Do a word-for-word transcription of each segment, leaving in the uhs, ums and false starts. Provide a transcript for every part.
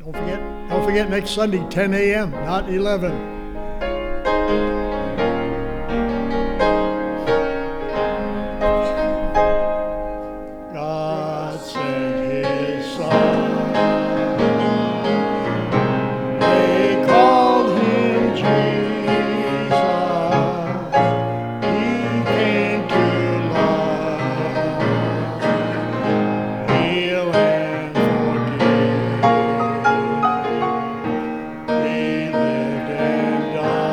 Don't forget, don't forget next Sunday, ten a.m., not eleven. God sent His Son. They called Him Jesus. He came to love, heal, and forgive. He lived and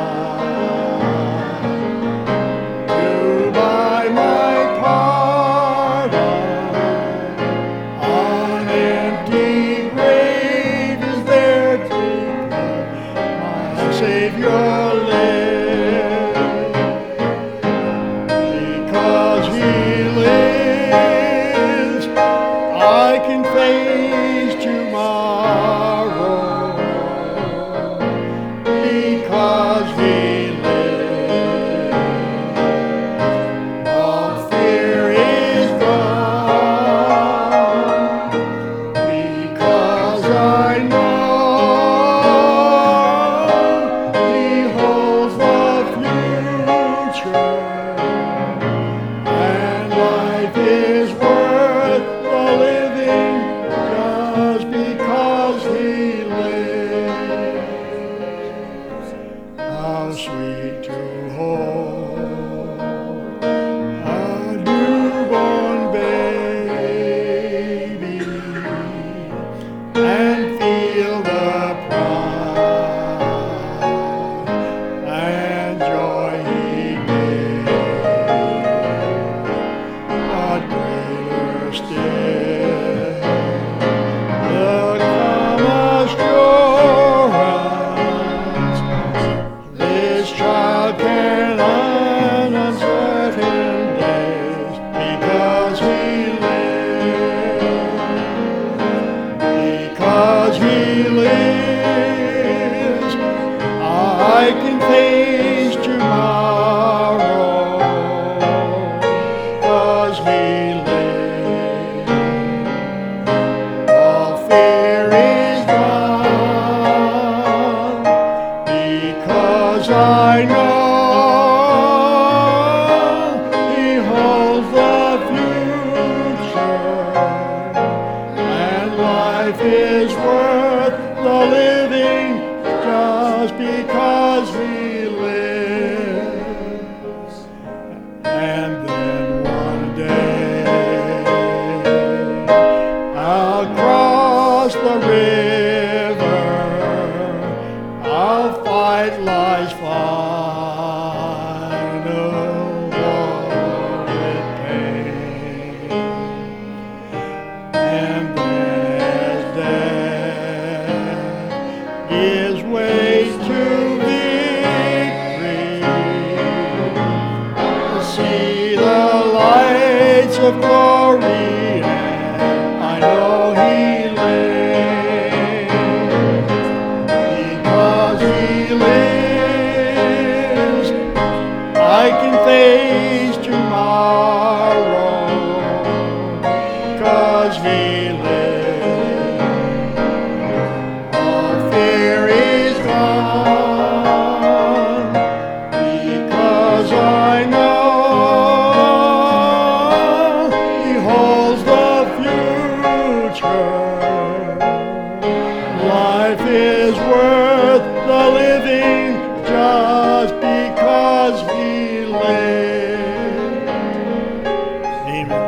died to buy my pardon. An empty grave is there to my Savior lives. Because He lives, I can face tomorrow. Because He lives, all fear is gone. Because I know He holds the future, and life is worth the living just because He lives. How sweet to hold a newborn baby and feel the pride and joy He gives. But greater still, the calm assurance this child can on uncertain days because He lives. Because He lives, I can face tomorrow. Because He lives, all fear is gone. Because I know He holds the future, and life is worth the living just because He lives. And then one day I'll cross the river, I'll fight life's final war with pain. And then as death gives way to victory, I'll see the lights of glory, and I know He lives. Because He lives, I can face tomorrow. Because He lives, all fear is gone. Because I know He holds the future. Life is worth the living just because He lives. Amen.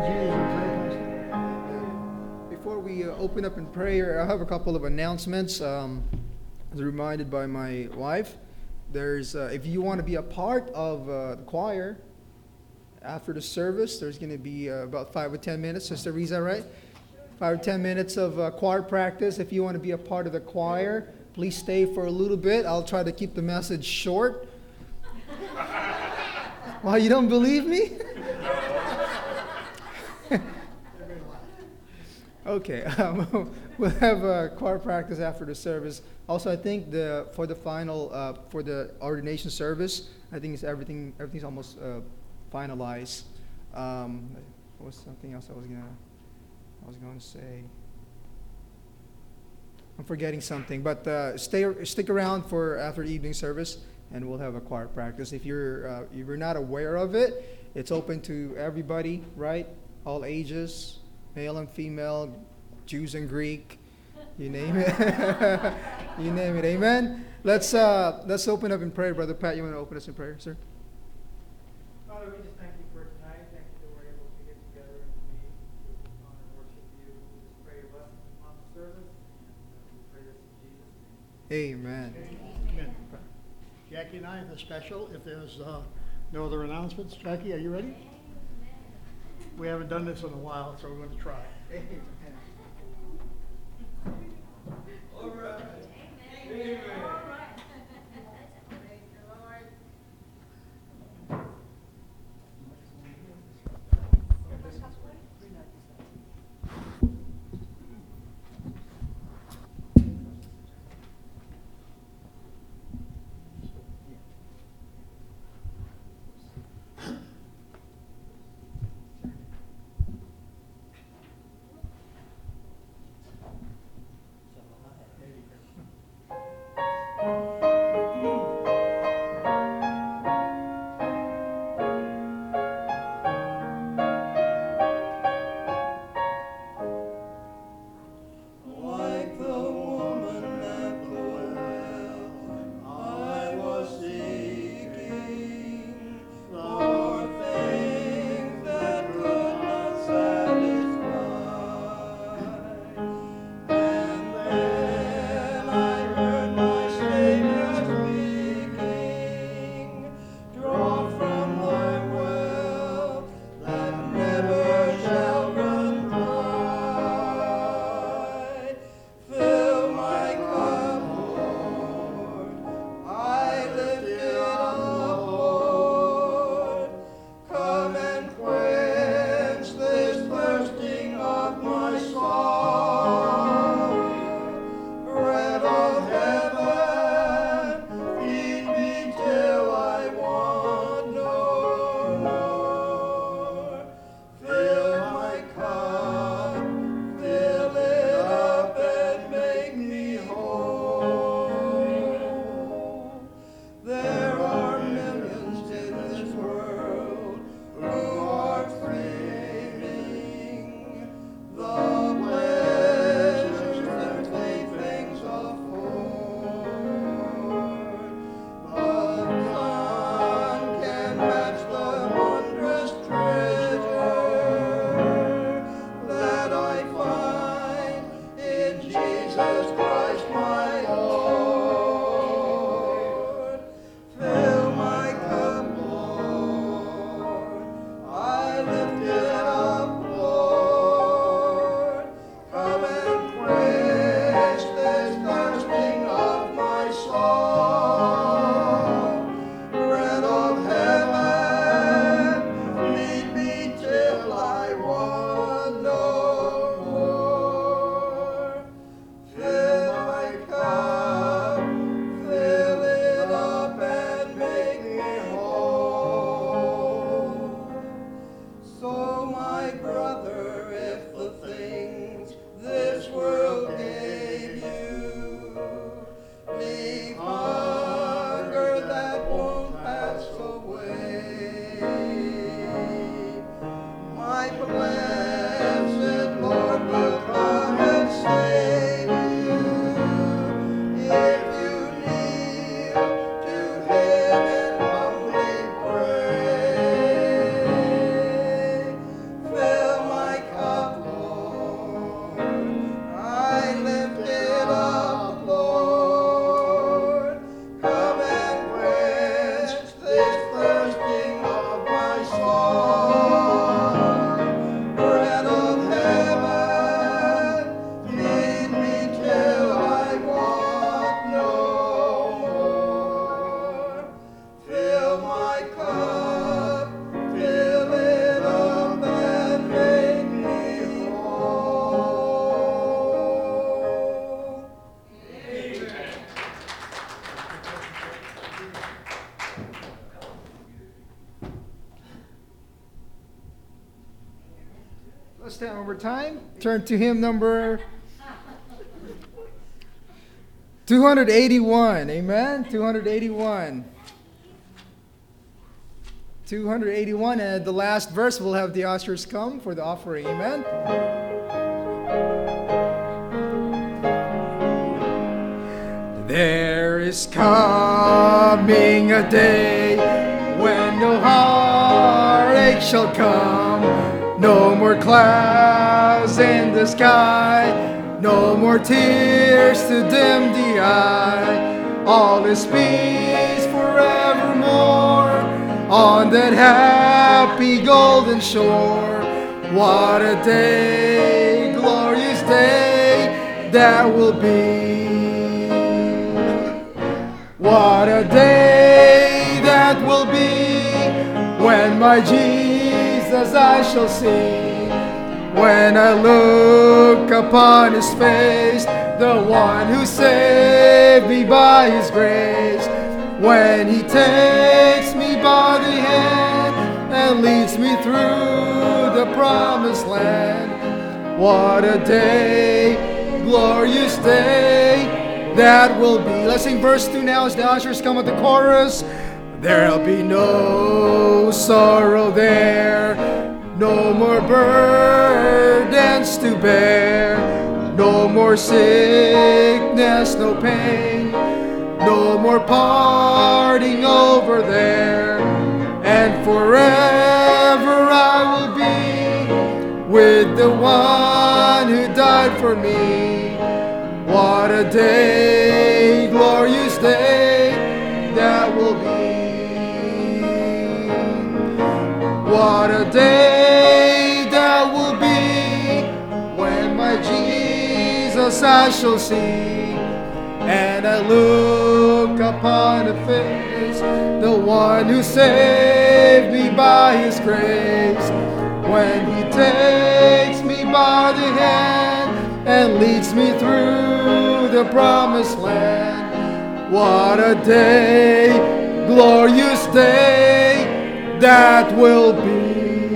Before we uh, open up in prayer, I have a couple of announcements. Um, I was reminded by my wife. There's, uh, if you want to be a part of uh, the choir after the service, there's going to be uh, about five or ten minutes. Sister Riza, right? Five or ten minutes of uh, choir practice. If you want to be a part of the choir, please stay for a little bit. I'll try to keep the message short. Why, you don't believe me? Okay, um, we'll have a choir practice after the service. Also, I think the for the final uh, for the ordination service, I think it's everything everything's almost uh, finalized. Um, what was something else I was gonna I was going to say? I'm forgetting something, but uh, stay stick around for after the evening service, and we'll have a choir practice. If you're uh, if you're not aware of it, it's open to everybody, right? All ages, male and female, Jews and Greek, you name it. You name it. Amen. Let's uh, let's open up in prayer, Brother Pat. You want to open us in prayer, sir? Father, we just thank you for tonight. Thank you that we're able to get together and to meet, to honor and worship you. We just pray your blessings upon the service, and uh, we pray this in Jesus' name. Amen. Amen. Jackie and I have a special. If there's uh, no other announcements, Jackie, are you ready? We haven't done this in a while, so we're going to try. All right. Amen. All right. Thank you, Lord. Like the woman at the well, I was seeking for things that could not satisfy. And then I heard my Savior speaking, "Draw from thy well that never shall run dry. Fill my cup, Lord, I lift it up, Lord. Come and quench this thirsting of my soul. Bread of heaven, feed me till I want no more. Fill my cup, fill it up and make me whole. There are millions in this world who are craving the pleasures that playthings afford. But none can match the wondrous treasure that I find in Jesus Christ my Lord. Fill my cup, Lord, I lift it up, Lord. Come and quench this thirsting of my soul. Bread of heaven, feed me till I want no more. Fill my cup, fill it up and make me whole. So my brother, if the things this world gave you leave hunger that won't pass away, my blessed Lord will come and save you if you kneel to Him and humbly pray. Fill my cup, Lord, I lift it up, Lord. Come and quench this thirsting of my soul. Bread of heaven, feed me till I want no more. Fill my cup, fill it up and make me whole. Let's stand one more time. Turn to hymn number two hundred eighty-one. Amen. two hundred eighty-one. two hundred eighty-one. And the last verse, we'll have the ushers come for the offering. Amen. There is coming a day when no heartache shall come, no more clouds in the sky, no more tears to dim the eye. All is peace forevermore on that happy golden shore. What a day, glorious day that will be. What a day that will be when my Jesus I shall see. When I look upon His face, the one who saved me by His grace. When He takes me by the hand and leads me through the promised land. What a day, glorious day that will be. Let's sing verse two now as the ushers come with the chorus. There'll be no sorrow there, no more burdens to bear, no more sickness, no pain, no more parting over there. And forever I will be with the one who died for me. What a day, glorious day that will be. What a day that will be when my Jesus I shall see. And I look upon the face, the one who saved me by His grace. When He takes me by the hand and leads me through the promised land. What a day, glorious day that will be.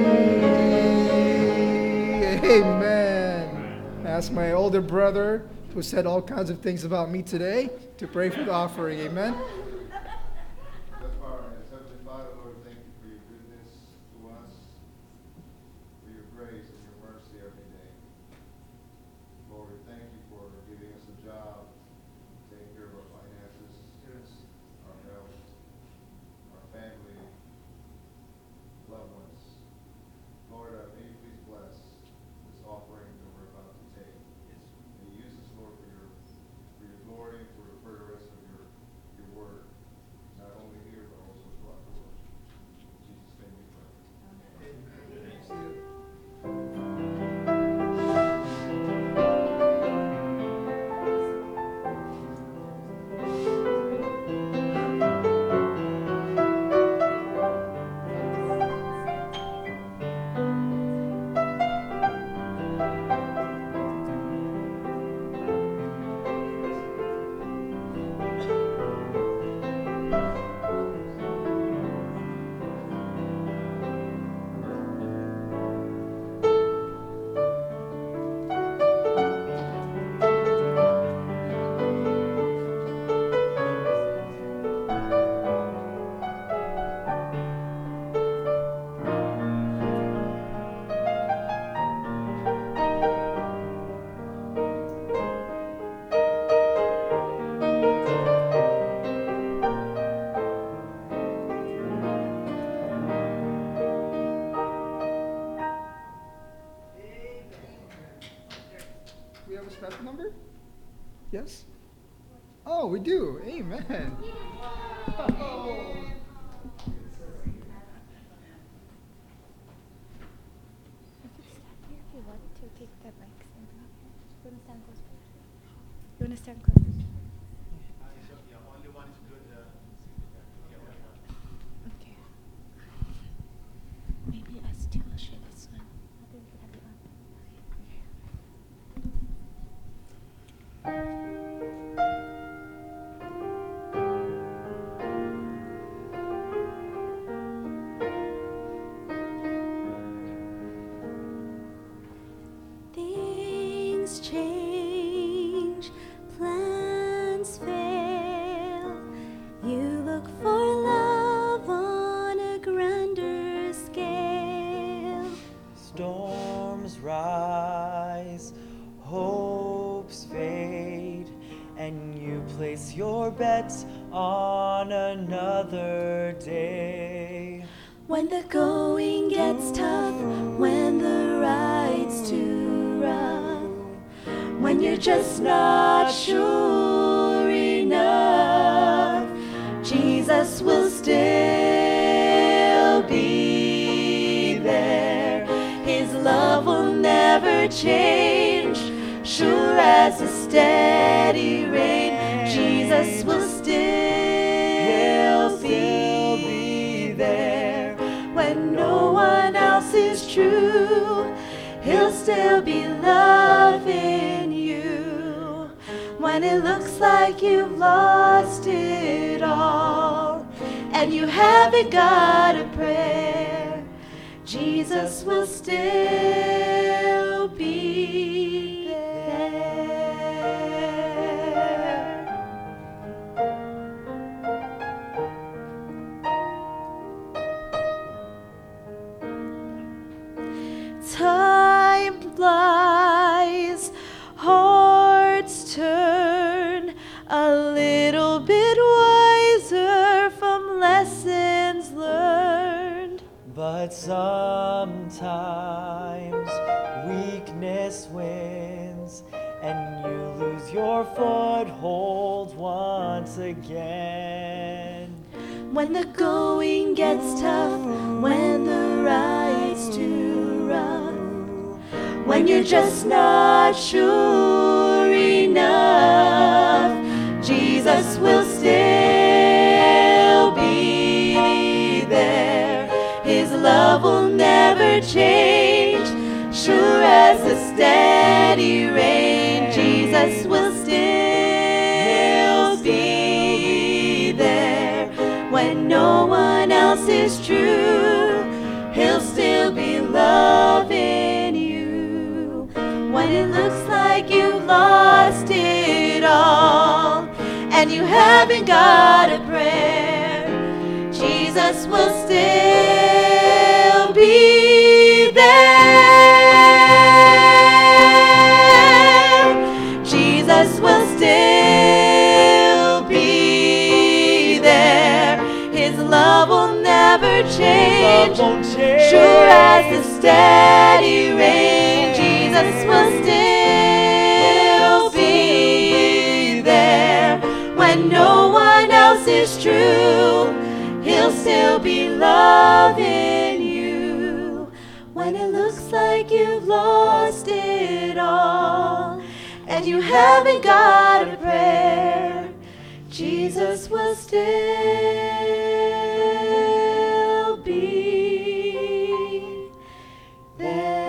Amen. I ask my older brother, who said all kinds of things about me today, to pray for the offering. Amen. Let's bow our heads. Heavenly Father, Lord, thank you for your goodness to us, for your grace and your mercy every day. Lord, we thank you for giving us a job, taking care of our finances, our health, our family, loved ones. Lord, uh, may you please bless this offering that we're about to take. May you use this, Lord, for your for your glory and for the furtherance of your your word, not only here but also throughout the world. In Jesus' name we pray. We have a special number? Yes? Oh, we do. Amen. Oh. If you want to take the mics and you want to stand close. You want to stand close. Okay. Maybe us two will share this one. I think we can have it on. Things change, plans place your bets on another day. When the going gets tough, when the ride's too rough, when you're just not sure enough, Jesus will still be there. His love will never change, sure as the steady rain. Jesus will still be there. When no one else is true, He'll still be loving you. When it looks like you've lost it all and you haven't got a prayer, Jesus will still be there. Time flies, hearts turn, a little bit wiser from lessons learned. But sometimes weakness wins and you lose your foothold once again. When the going gets tough, when the ride's too rough, when you're just not sure enough, Jesus will still be there. His love will never change, sure as the steady rain. Jesus will still be there. When no one else is true, He'll still be loving you. When it looks like you've lost it all and you haven't got a prayer, Jesus will still be there. Jesus will still be there. His love will never change, Love won't change. sure as the steady rain. Jesus will still be there. When no one else is true, He'll still be loving you. When it looks like you've lost it all and you haven't got a prayer, Jesus will still be there.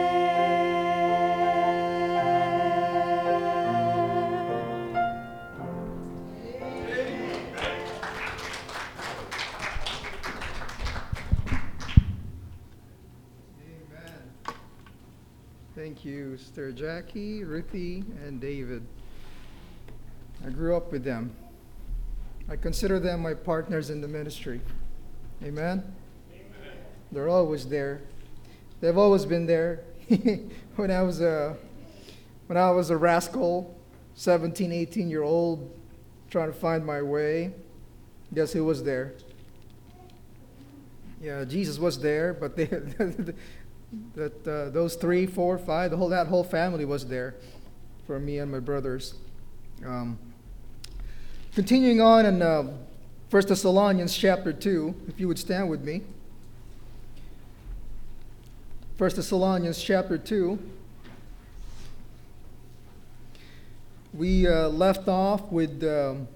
Thank you, Sister Jackie, Ruthie, and David. I grew up with them. I consider them my partners in the ministry. Amen? Amen. They're always there. They've always been there. when I was a when I was a rascal, seventeen, eighteen year old, trying to find my way, guess who was there? Yeah, Jesus was there, but they that uh, those three, four, five, the whole that whole family was there for me and my brothers. Um, continuing on in uh, First Thessalonians chapter two, if you would stand with me. First Thessalonians chapter two. We uh, left off with um,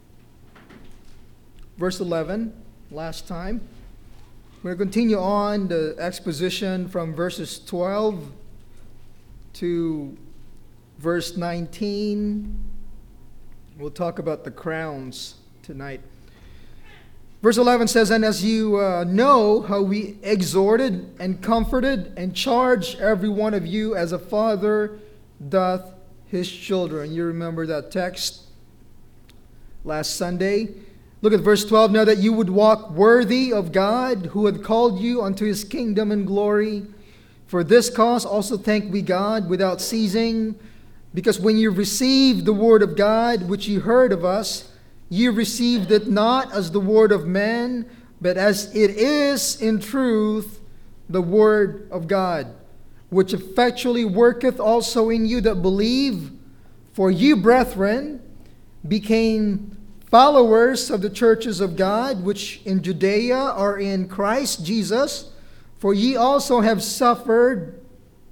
verse eleven last time. We're going to continue on the exposition from verses twelve to verse nineteen. We'll talk about the crowns tonight. Verse eleven says, "And as you uh, know how we exhorted and comforted and charged every one of you as a father doth his children." You remember that text last Sunday. Look at verse twelve. "Now that you would walk worthy of God, who had called you unto his kingdom and glory. For this cause also thank we God without ceasing, Because when you received the word of God, which ye heard of us, ye received it not as the word of men, but as it is in truth the word of God, which effectually worketh also in you that believe. For ye, brethren, became followers of the churches of God, which in Judea are in Christ Jesus. For ye also have suffered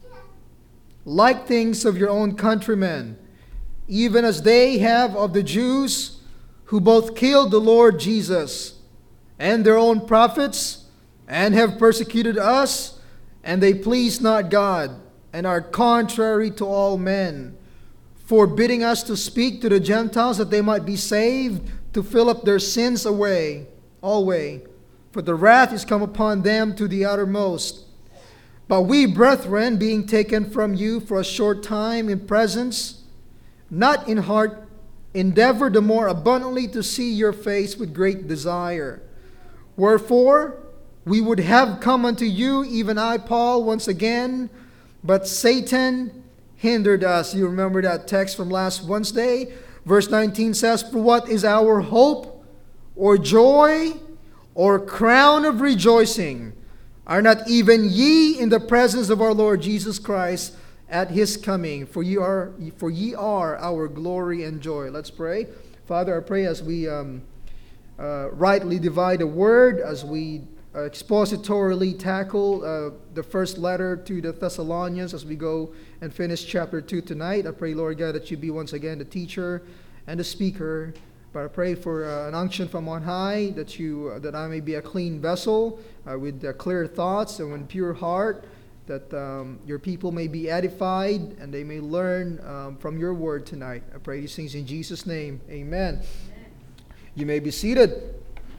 like things of your own countrymen, even as they have of the Jews, who both killed the Lord Jesus and their own prophets, and have persecuted us, and they please not God, and are contrary to all men, forbidding us to speak to the Gentiles that they might be saved, to fill up their sins away, alway. For the wrath is come upon them to the uttermost. But we, brethren, being taken from you for a short time in presence, not in heart, endeavor the more abundantly to see your face with great desire. Wherefore, we would have come unto you, even I, Paul, once again, but Satan hindered us. You remember that text from last Wednesday? Verse nineteen says, For what is our hope, or joy, or crown of rejoicing? Are not even ye in the presence of our Lord Jesus Christ at his coming? For ye are, for ye are our glory and joy. Let's pray. Father, I pray as we um, uh, rightly divide the word, as we uh, expositorily tackle uh, the first letter to the Thessalonians, as we go and finish chapter two tonight. I pray, Lord God, that you be once again the teacher and the speaker. But I pray for uh, an unction from on high, that you uh, that I may be a clean vessel uh, with uh, clear thoughts and with pure heart, that um, your people may be edified and they may learn um, from your word tonight. I pray these things in Jesus' name. Amen. Amen. You may be seated.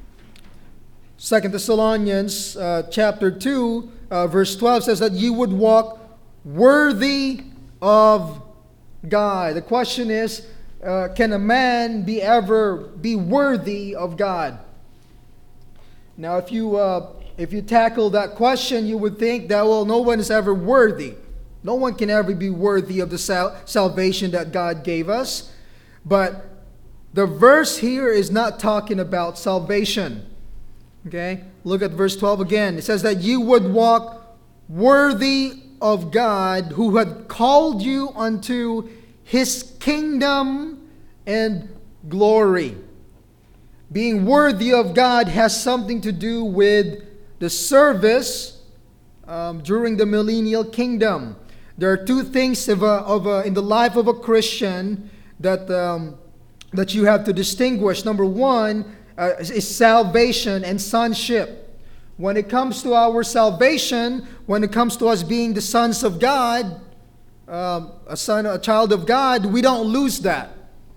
Second Thessalonians uh, chapter two, uh, verse twelve says that you would walk worthy of God. The question is, Uh, can a man be ever be worthy of God? Now, if you uh, if you tackle that question, you would think that, well, no one is ever worthy. No one can ever be worthy of the sal- salvation that God gave us. But the verse here is not talking about salvation. Okay, look at verse twelve again. It says that you would walk worthy of God, who had called you unto his kingdom and glory. Being worthy of God has something to do with the service um, during the millennial kingdom. There are two things of a, of a, in the life of a Christian that um, that you have to distinguish. Number one uh, is salvation and sonship. When it comes to our salvation, when it comes to us being the sons of God, Um, a son, a child of God, we don't lose that.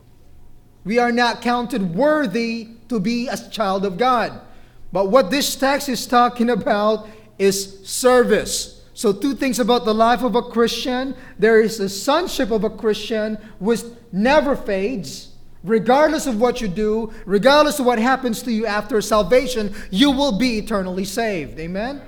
We are not counted worthy to be a child of God. But what this text is talking about is service. So two things about the life of a Christian. There is the sonship of a Christian, which never fades. Regardless of what you do, regardless of what happens to you after salvation, you will be eternally saved. Amen?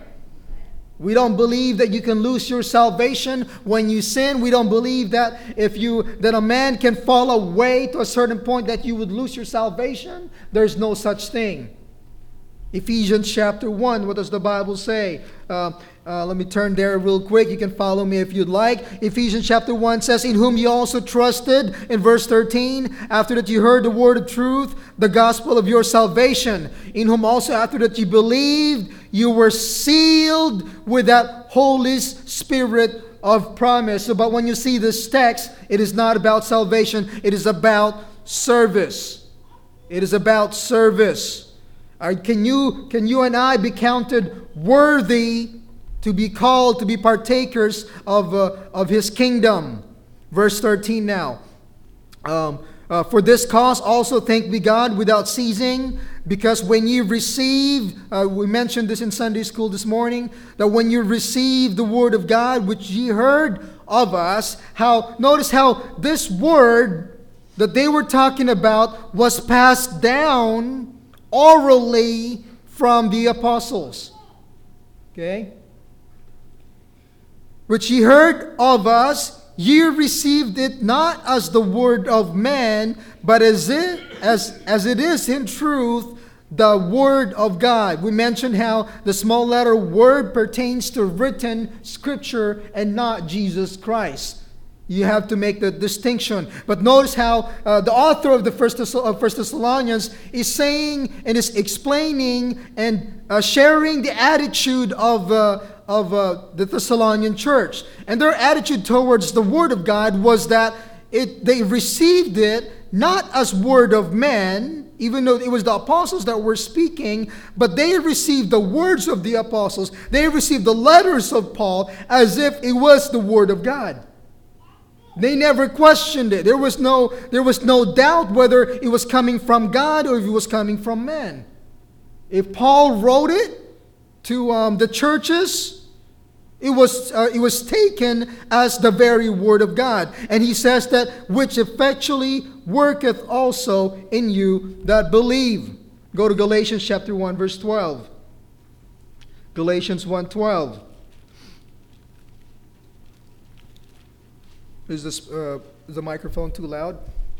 We don't believe that you can lose your salvation when you sin. We don't believe that if you that a man can fall away to a certain point that you would lose your salvation. There's no such thing. Ephesians chapter one, what does the Bible say? Uh, uh, let me turn there real quick. You can follow me if you'd like. Ephesians chapter one says, in whom you also trusted, in verse thirteen, after that you heard the word of truth, the gospel of your salvation, in whom also after that you believed, you were sealed with that Holy Spirit of promise. So, but when you see this text, it is not about salvation. It is about service. It is about service. Right, can you can you and I be counted worthy to be called to be partakers of uh, of His kingdom? Verse thirteen now. Um, uh, For this cause also thank be God without ceasing, because when you received, uh, we mentioned this in Sunday school this morning, that when you received the word of God, which ye heard of us, how, notice how this word that they were talking about was passed down orally from the apostles. Okay? Which ye heard of us, ye received it not as the word of man, but as it, as, as it is in truth, the word of God. We mentioned how the small letter word pertains to written scripture and not Jesus Christ. You have to make the distinction. But notice how uh, the author of the First, Thess- of First Thessalonians is saying and is explaining and uh, sharing the attitude of, uh, of uh, the Thessalonian church. And their attitude towards the Word of God was that it, they received it not as word of man, even though it was the apostles that were speaking, but they received the words of the apostles. They received the letters of Paul as if it was the Word of God. They never questioned it. There was no, there was no doubt whether it was coming from God or if it was coming from man. If Paul wrote it to um, the churches, it was, uh, it was taken as the very word of God. And he says that, which effectually worketh also in you that believe. Go to Galatians chapter one, verse twelve. Galatians one twelve. Is this uh, is the microphone too loud?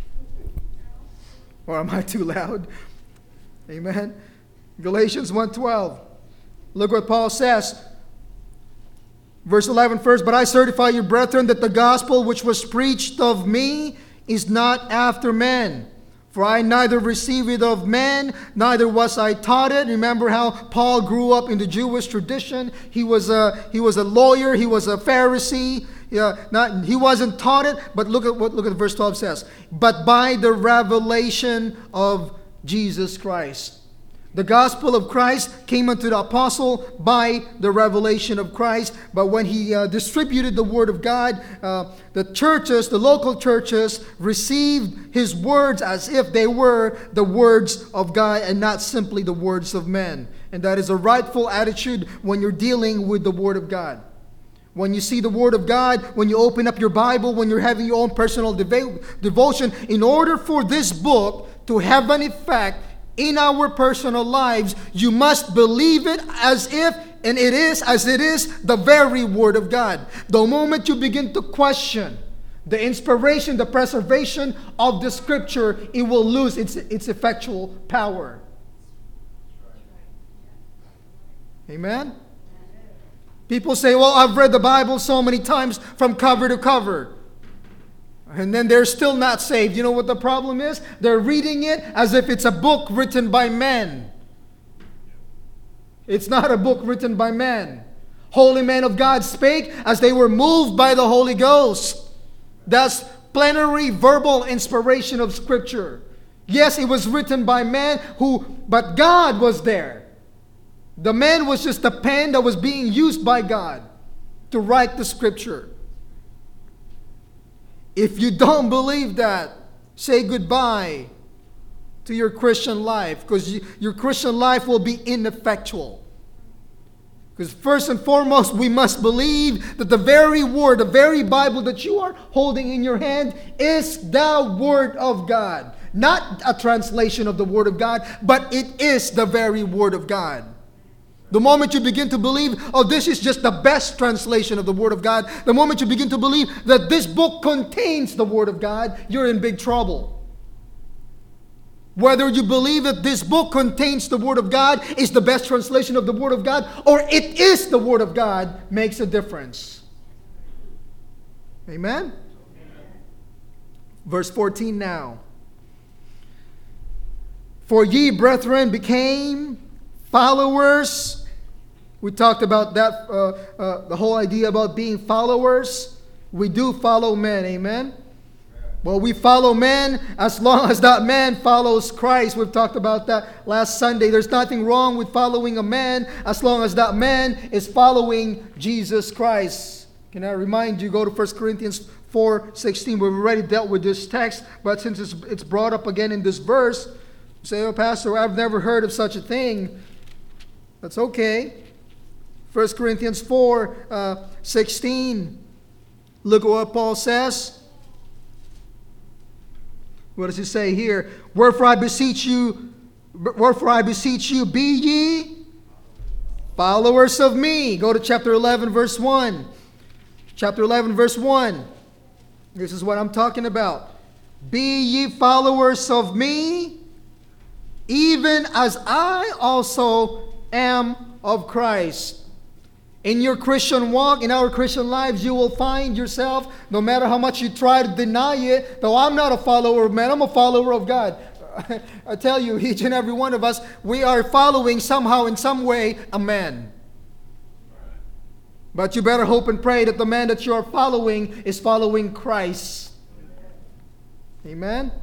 Or am I too loud? Amen. Galatians one twelve. Look what Paul says. Verse eleven first. But I certify you, brethren, that the gospel which was preached of me is not after men. For I neither received it of men, neither was I taught it. Remember how Paul grew up in the Jewish tradition. He was a, he was a lawyer. He was a Pharisee. Yeah, not, he wasn't taught it, but look at what look at verse twelve says. But by the revelation of Jesus Christ. The gospel of Christ came unto the apostle by the revelation of Christ. But when he uh, distributed the word of God, uh, the churches, the local churches, received his words as if they were the words of God and not simply the words of men. And that is a rightful attitude when you're dealing with the word of God. When you see the Word of God, when you open up your Bible, when you're having your own personal devo- devotion, in order for this book to have an effect in our personal lives, you must believe it as if, and it is as it is, the very Word of God. The moment you begin to question the inspiration, the preservation of the Scripture, it will lose its, its effectual power. Amen? People say, well, I've read the Bible so many times from cover to cover. And then they're still not saved. You know what the problem is? They're reading it as if it's a book written by men. It's not a book written by men. Holy men of God spake as they were moved by the Holy Ghost. That's plenary verbal inspiration of Scripture. Yes, it was written by men who, but God was there. The man was just a pen that was being used by God to write the Scripture. If you don't believe that, say goodbye to your Christian life, because you, your Christian life will be ineffectual. Because first and foremost, we must believe that the very Word, the very Bible that you are holding in your hand is the Word of God. Not a translation of the Word of God, but it is the very Word of God. The moment you begin to believe, oh, this is just the best translation of the Word of God, the moment you begin to believe that this book contains the Word of God, you're in big trouble. Whether you believe that this book contains the Word of God, is the best translation of the Word of God, or it is the Word of God, makes a difference. Amen? Amen. Verse fourteen now. For ye, brethren, became followers. We talked about that, uh, uh, the whole idea about being followers. We do follow men, amen? Well, we follow men as long as that man follows Christ. We've talked about that last Sunday. There's nothing wrong with following a man as long as that man is following Jesus Christ. Can I remind you, go to First Corinthians four sixteen. We've already dealt with this text, but since it's, it's brought up again in this verse, you say, oh, Pastor, I've never heard of such a thing. That's okay. First Corinthians four sixteen. Look at what Paul says. What does he say here? Wherefore I beseech you, wherefore I beseech you, be ye followers of me. Go to chapter eleven, verse one. Chapter eleven, verse one. This is what I'm talking about. Be ye followers of me, even as I also am of Christ. In your Christian walk, in our Christian lives, you will find yourself, no matter how much you try to deny it, though I'm not a follower of man, I'm a follower of God. I tell you, each and every one of us, we are following somehow, in some way, a man. But you better hope and pray that the man that you are following is following Christ. Amen?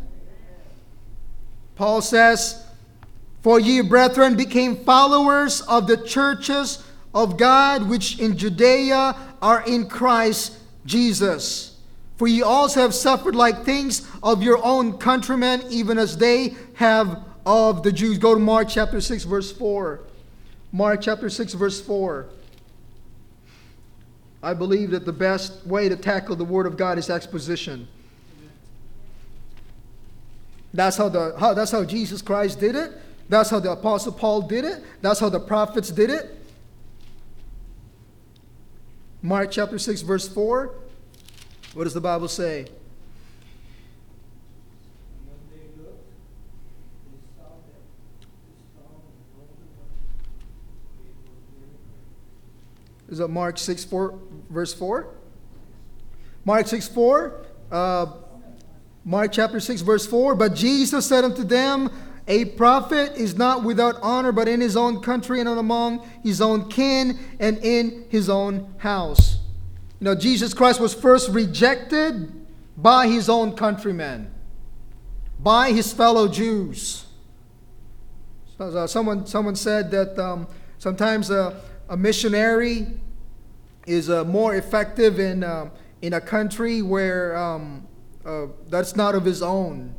Paul says, for ye, brethren, became followers of the churches of God which in Judea are in Christ Jesus. For ye also have suffered like things of your own countrymen, even as they have of the Jews. Go to Mark chapter six, verse four. Mark chapter six, verse four. I believe that the best way to tackle the Word of God is exposition. That's how the how, that's how Jesus Christ did it. That's how the Apostle Paul did it. That's how the prophets did it. Mark chapter six, verse four. What does the Bible say? Is that Mark six, four, verse four? Mark six, four. Uh, Mark chapter six, verse four. But Jesus said unto them, a prophet is not without honor, but in his own country and among his own kin and in his own house. You know, Jesus Christ was first rejected by his own countrymen, by his fellow Jews. So, uh, someone, someone said that um, sometimes a, a missionary is uh, more effective in, uh, in a country where um, uh, that's not of his own.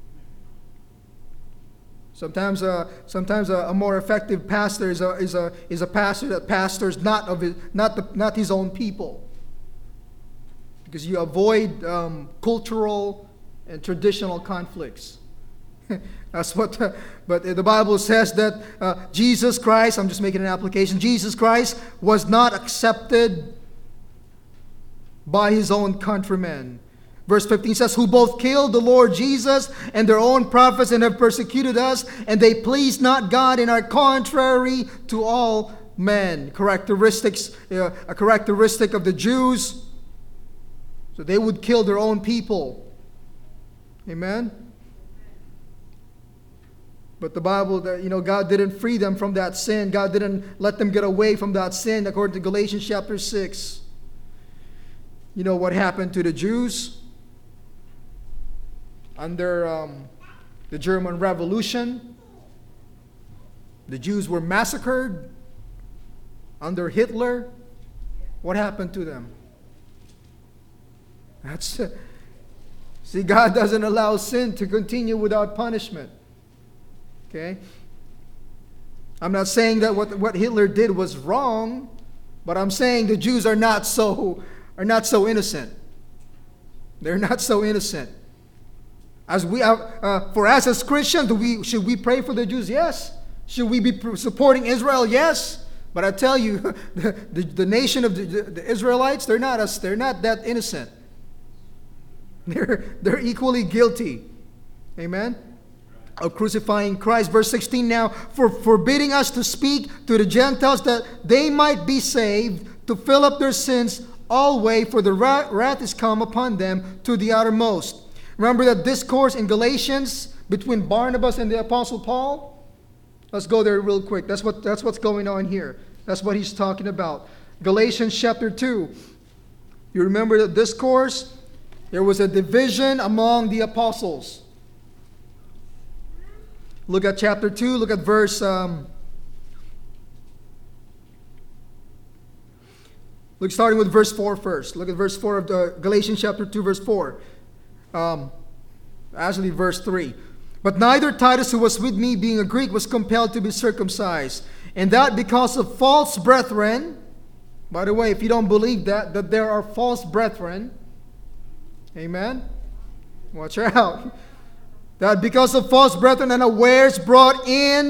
Sometimes, uh, sometimes a, a more effective pastor is a, is a, is a pastor that pastors not of his, not the, not his own people, because you avoid um, cultural and traditional conflicts. That's what. The, but the Bible says that uh, Jesus Christ. I'm just making an application. Jesus Christ was not accepted by his own countrymen. Verse fifteen says, who both killed the Lord Jesus and their own prophets and have persecuted us, and they please not God and are contrary to all men. Characteristics, uh, a characteristic of the Jews. So they would kill their own people. Amen? But the Bible, you know, God didn't free them from that sin. God didn't let them get away from that sin, according to Galatians chapter six. You know what happened to the Jews? Under um, the German Revolution, the Jews were massacred. Under Hitler, what happened to them? That's it. See, God doesn't allow sin to continue without punishment. Okay? I'm not saying that what, what Hitler did was wrong, but I'm saying the Jews are not so are not so innocent. They're not so innocent. As we have, uh, for us as Christians, do we should we pray for the Jews? Yes. Should we be supporting Israel? Yes. But I tell you, the, the, the nation of the, the Israelites, they're not us. They're not that innocent. They're they're equally guilty. Amen. Of crucifying Christ. Verse sixteen now, for forbidding us to speak to the Gentiles that they might be saved, to fill up their sins always, for the wrath is come upon them to the uttermost. Remember that discourse in Galatians between Barnabas and the Apostle Paul? Let's go there real quick. That's what that's what's going on here. That's what he's talking about. Galatians chapter two. You remember the discourse? There was a division among the apostles. Look at chapter two. Look at verse... Um, look, starting with verse four first. Look at verse four of the Galatians chapter two, verse four. Um, actually, verse three. But neither Titus, who was with me, being a Greek, was compelled to be circumcised. And that because of false brethren. By the way, if you don't believe that, that there are false brethren. Amen? Watch out. That because of false brethren and unawares brought in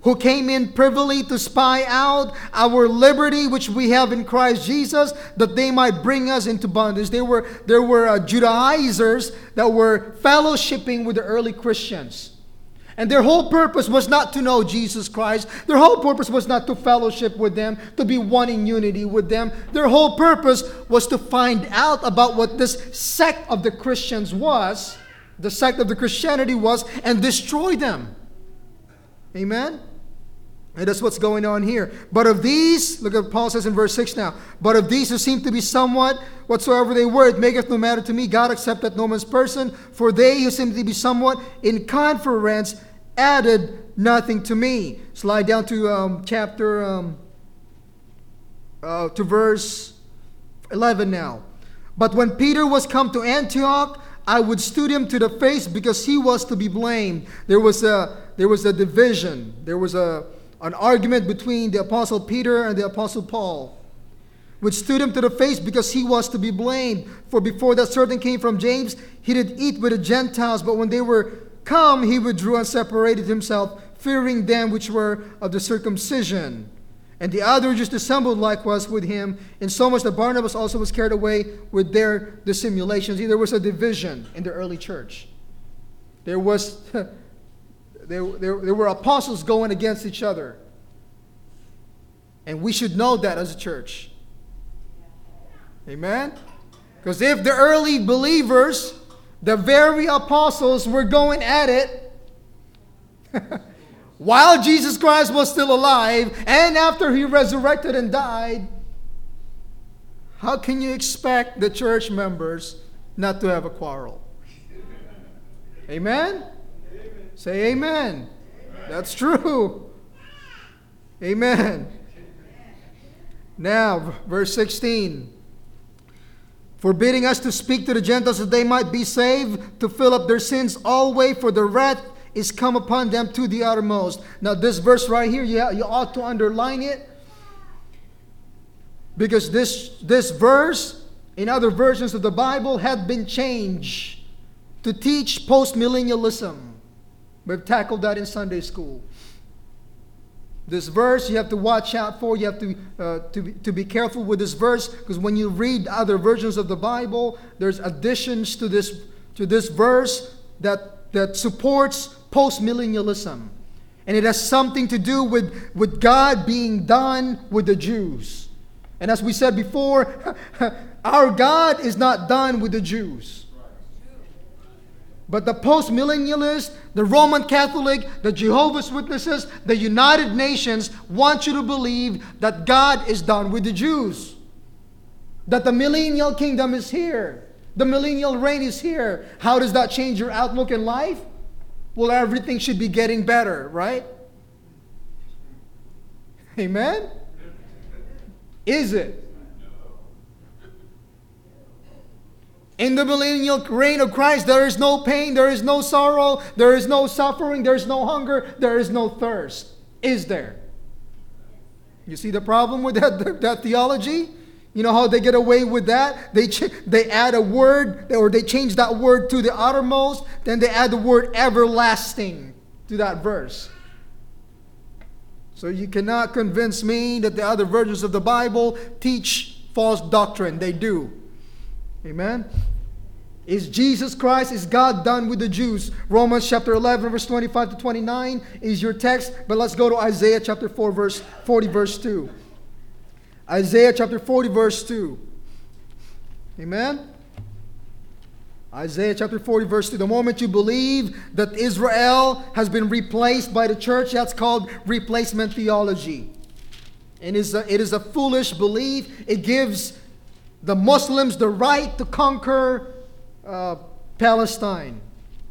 who came in privily to spy out our liberty which we have in Christ Jesus, that they might bring us into bondage. There were, there were uh, Judaizers that were fellowshipping with the early Christians. And their whole purpose was not to know Jesus Christ. Their whole purpose was not to fellowship with them, to be one in unity with them. Their whole purpose was to find out about what this sect of the Christians was, the sect of the Christianity was, and destroy them. Amen? And that's what's going on here. But of these, look at what Paul says in verse six now. But of these who seem to be somewhat, whatsoever they were, it maketh no matter to me. God accepteth no man's person. For they who seem to be somewhat in conference added nothing to me. Slide down to um, chapter, um, uh, to verse eleven now. But when Peter was come to Antioch, I withstood him to the face, because he was to be blamed. There was a, there was a division. There was a an argument between the Apostle Peter and the Apostle Paul. Withstood him to the face, because he was to be blamed. For before that certain came from James, he did eat with the Gentiles. But when they were come, he withdrew and separated himself, fearing them which were of the circumcision. And the others just assembled likewise with him, insomuch that Barnabas also was carried away with their dissimulations. See, there was a division in the early church. There was... There, there, there were apostles going against each other. And we should know that as a church. Amen? Because if the early believers, the very apostles, were going at it while Jesus Christ was still alive and after he resurrected and died, how can you expect the church members not to have a quarrel? Amen? Say amen. That's true. Amen. Now, verse sixteen. Forbidding us to speak to the Gentiles that they might be saved, to fill up their sins always, for the wrath is come upon them to the uttermost. Now, this verse right here, you, you ought to underline it. Because this, this verse, in other versions of the Bible, had been changed to teach post-millennialism. We've tackled that in Sunday school. This verse you have to watch out for. You have to, uh, to, be, to be careful with this verse, because when you read other versions of the Bible, there's additions to this, to this verse that, that supports post-millennialism. And it has something to do with, with God being done with the Jews. And as we said before, our God is not done with the Jews. But the post-millennialists, the Roman Catholic, the Jehovah's Witnesses, the United Nations want you to believe that God is done with the Jews. That the millennial kingdom is here. The millennial reign is here. How does that change your outlook in life? Well, everything should be getting better, right? Amen? Is it? In the millennial reign of Christ, there is no pain, there is no sorrow, there is no suffering, there is no hunger, there is no thirst. Is there? You see the problem with that, that theology? You know how they get away with that? They, ch- they add a word, or they change that word to the uttermost, then they add the word everlasting to that verse. So you cannot convince me that the other versions of the Bible teach false doctrine. They do. Amen? Is Jesus Christ, is God done with the Jews? Romans chapter eleven, verse twenty-five to twenty-nine is your text. But let's go to Isaiah chapter four, verse forty, verse two. Isaiah chapter forty, verse two. Amen? Isaiah chapter forty, verse two. The moment you believe that Israel has been replaced by the church, that's called replacement theology. And it is a, it is a foolish belief. It gives the Muslims the right to conquer uh, Palestine.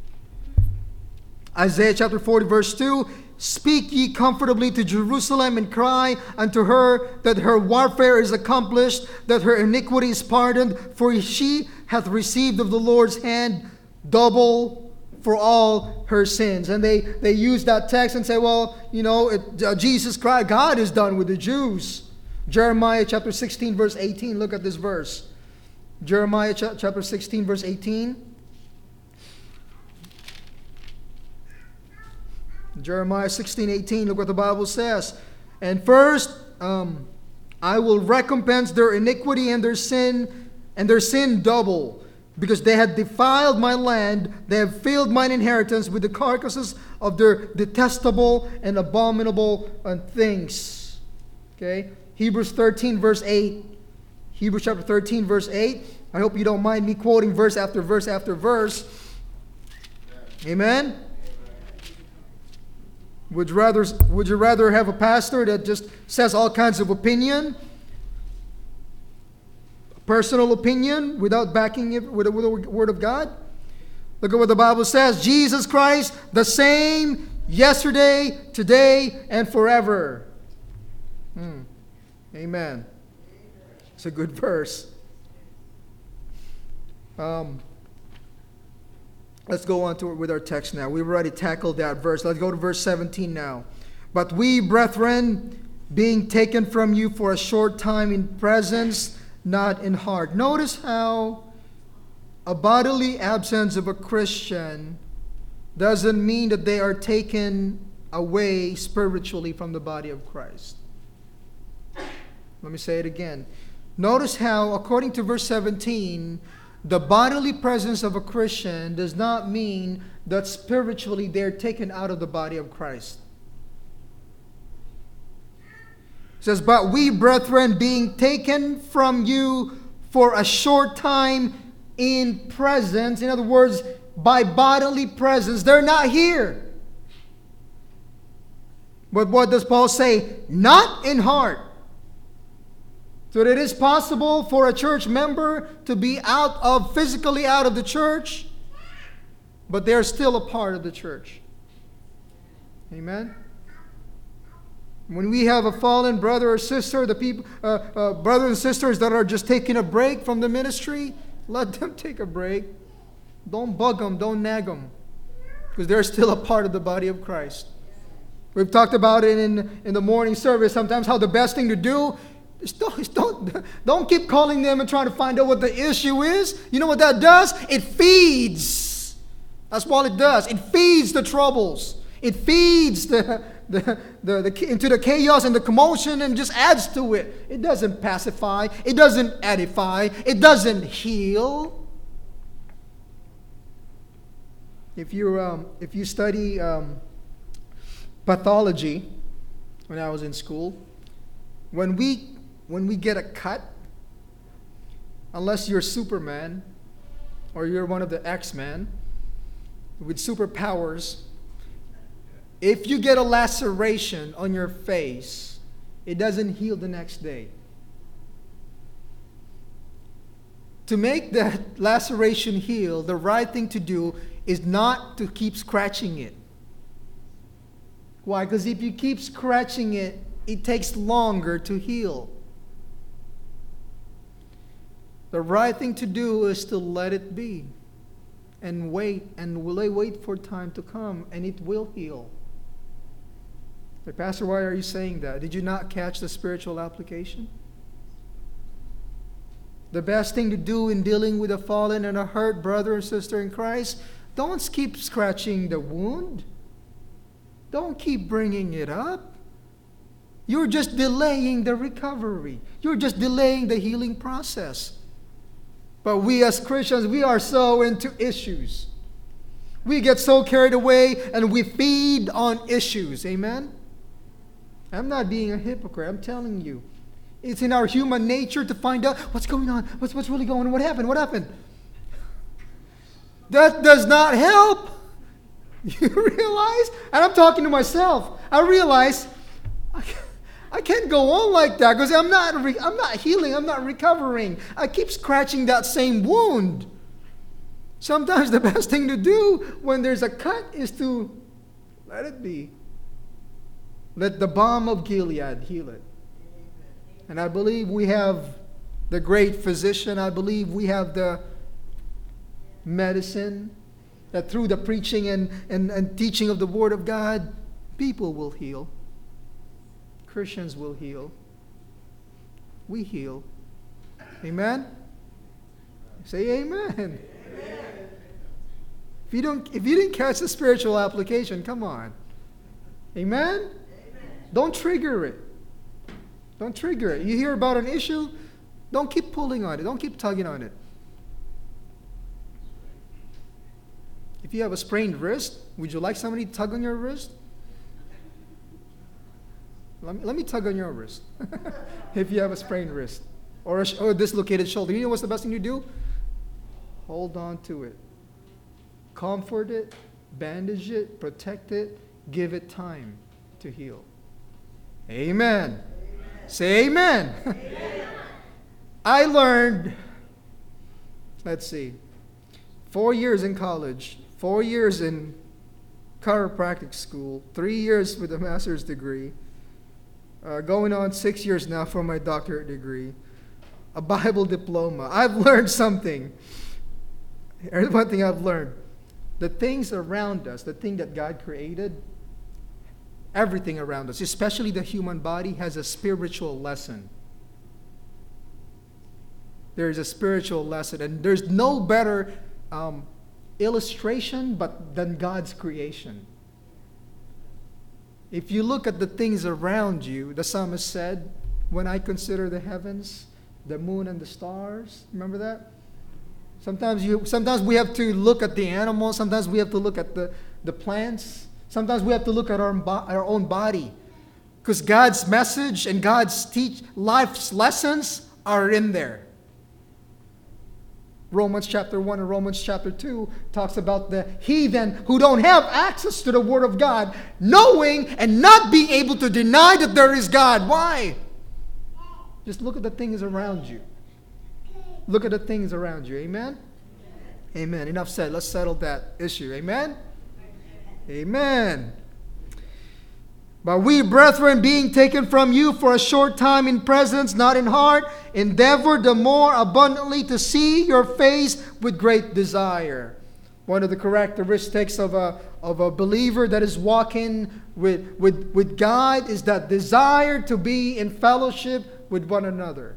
Isaiah chapter forty, verse two. Speak ye comfortably to Jerusalem, and cry unto her that her warfare is accomplished, that her iniquity is pardoned, for she hath received of the Lord's hand double for all her sins. And they, they use that text and say, well, you know, it, uh, Jesus Christ, God is done with the Jews. Jeremiah chapter sixteen, verse eighteen. Look at this verse. Jeremiah ch- chapter sixteen, verse eighteen. Jeremiah sixteen eighteen, look what the Bible says. And first, um, I will recompense their iniquity and their sin, and their sin double, because they had defiled my land, they have filled mine inheritance with the carcasses of their detestable and abominable uh, things. Okay? Hebrews thirteen, verse eight. Hebrews chapter thirteen, verse eight. I hope you don't mind me quoting verse after verse after verse. Amen? Would you rather, would you rather have a pastor that just says all kinds of opinion? Personal opinion without backing it with the Word of God? Look at what the Bible says. Jesus Christ, the same yesterday, today, and forever. Hmm. Amen. It's a good verse. Um, let's go on to it with our text now. We've already tackled that verse. Let's go to verse seventeen now. But we, brethren, being taken from you for a short time in presence, not in heart. Notice how a bodily absence of a Christian doesn't mean that they are taken away spiritually from the body of Christ. Let me say it again. Notice how, according to verse seventeen, the bodily presence of a Christian does not mean that spiritually they're taken out of the body of Christ. It says, but we, brethren, being taken from you for a short time in presence, in other words, by bodily presence, they're not here. But what does Paul say? Not in heart. So that it is possible for a church member to be out of, physically out of the church, but they're still a part of the church. Amen? When we have a fallen brother or sister, the people, uh, uh, brothers and sisters that are just taking a break from the ministry, let them take a break. Don't bug them, don't nag them, because they're still a part of the body of Christ. We've talked about it in, in the morning service sometimes, how the best thing to do is don't, is don't, don't keep calling them and trying to find out what the issue is. You know what that does? It feeds. That's what it does. It feeds the troubles. It feeds the, the, the, the, into the chaos and the commotion and just adds to it. It doesn't pacify. It doesn't edify. It doesn't heal. If you um, if you study um, pathology, when I was in school, when we when we get a cut, unless you're Superman or you're one of the X-Men with superpowers, if you get a laceration on your face, it doesn't heal the next day. To make that laceration heal, the right thing to do is not to keep scratching it. Why? Because if you keep scratching it, it takes longer to heal. The right thing to do is to let it be and wait, and will they wait for time to come, and it will heal. But Pastor, why are you saying that? Did you not catch the spiritual application? The best thing to do in dealing with a fallen and a hurt brother or sister in Christ, don't keep scratching the wound. Don't keep bringing it up. You're just delaying the recovery. You're just delaying the healing process. But we as Christians, we are so into issues. We get so carried away and we feed on issues. Amen? I'm not being a hypocrite. I'm telling you. It's in our human nature to find out what's going on. What's, what's really going on? What happened? What happened? That does not help. You realize? And I'm talking to myself. I realize I can't, I can't go on like that because I'm not, re, I'm not healing. I'm not recovering. I keep scratching that same wound. Sometimes the best thing to do when there's a cut is to let it be. Let the balm of Gilead heal it. And I believe we have the great physician. I believe we have the medicine that through the preaching and, and, and teaching of the Word of God, people will heal. Christians will heal. We heal. Amen? Say amen. Amen. If you don't, if you didn't catch the spiritual application, come on. Amen? Don't trigger it. Don't trigger it. You hear about an issue, don't keep pulling on it. Don't keep tugging on it. If you have a sprained wrist, would you like somebody to tug on your wrist? Let me, let me tug on your wrist. If you have a sprained wrist or a, sh- or a dislocated shoulder, you know what's the best thing to do? Hold on to it. Comfort it, bandage it, protect it, give it time to heal. Amen. Amen. Say amen. Amen. I learned, let's see, four years in college, four years in chiropractic school, three years with a master's degree, uh, going on six years now for my doctorate degree, a Bible diploma. I've learned something. Here's one thing I've learned. The things around us, the thing that God created, everything around us, especially the human body, has a spiritual lesson. There is a spiritual lesson, and there's no better um, illustration but than God's creation. If you look at the things around you, the psalmist said, when I consider the heavens, the moon and the stars, remember that? Sometimes you, sometimes we have to look at the animals, sometimes we have to look at the, the plants, sometimes we have to look at our, our own body. Because God's message and God's teach life's lessons are in there. Romans chapter one and Romans chapter two talks about the heathen who don't have access to the Word of God, knowing and not being able to deny that there is God. Why? Just look at the things around you. Look at the things around you. Amen? Amen. Enough said. Let's settle that issue. Amen? Amen. But we, brethren, being taken from you for a short time in presence, not in heart, endeavor the more abundantly to see your face with great desire. One of the characteristics of a, of a believer that is walking with, with, with God is that desire to be in fellowship with one another.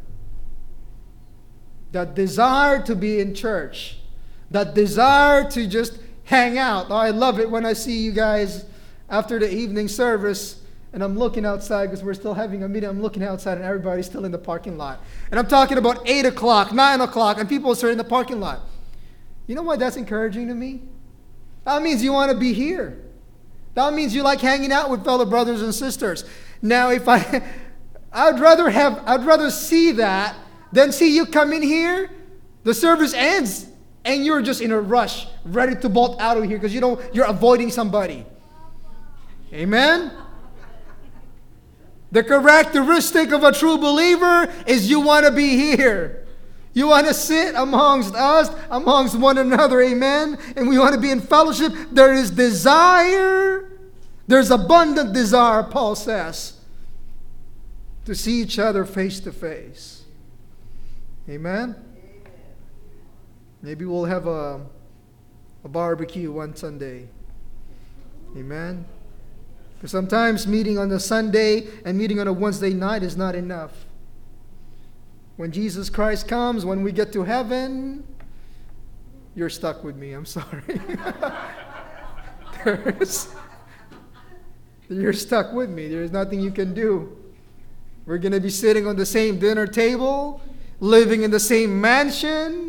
That desire to be in church. That desire to just hang out. Oh, I love it when I see you guys after the evening service, and I'm looking outside because we're still having a meeting. I'm looking outside and everybody's still in the parking lot. And I'm talking about eight o'clock, nine o'clock, and people are still in the parking lot. You know why that's encouraging to me? That means you want to be here. That means you like hanging out with fellow brothers and sisters. Now, if I, I'd rather have, I'd rather see that than see you come in here, the service ends, and you're just in a rush, ready to bolt out of here because you know you're avoiding somebody. Amen? The characteristic of a true believer is you want to be here. You want to sit amongst us, amongst one another. Amen? And we want to be in fellowship. There is desire. There's abundant desire, Paul says, to see each other face to face. Amen? Maybe we'll have a, a barbecue one Sunday. Amen? Because sometimes meeting on a Sunday and meeting on a Wednesday night is not enough. When Jesus Christ comes, when we get to heaven, you're stuck with me. I'm sorry. There's, you're stuck with me. There's nothing you can do. We're going to be sitting on the same dinner table, living in the same mansion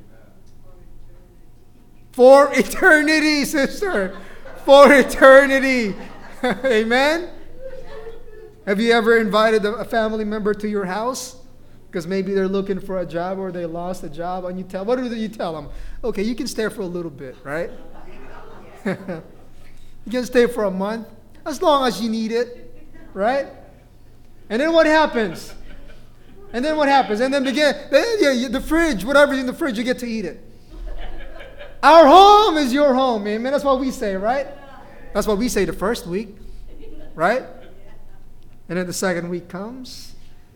for eternity, sister. For eternity. Amen? Have you ever invited a family member to your house? Because maybe they're looking for a job or they lost a job, and you tell, what do you tell them? Okay, you can stay for a little bit, right? You can stay for a month, as long as you need it, right? And then what happens? And then what happens? And then begin, then yeah, the fridge, whatever's in the fridge, you get to eat it. Our home is your home, amen? That's what we say, right? That's what we say the first week, right? And then the second week comes.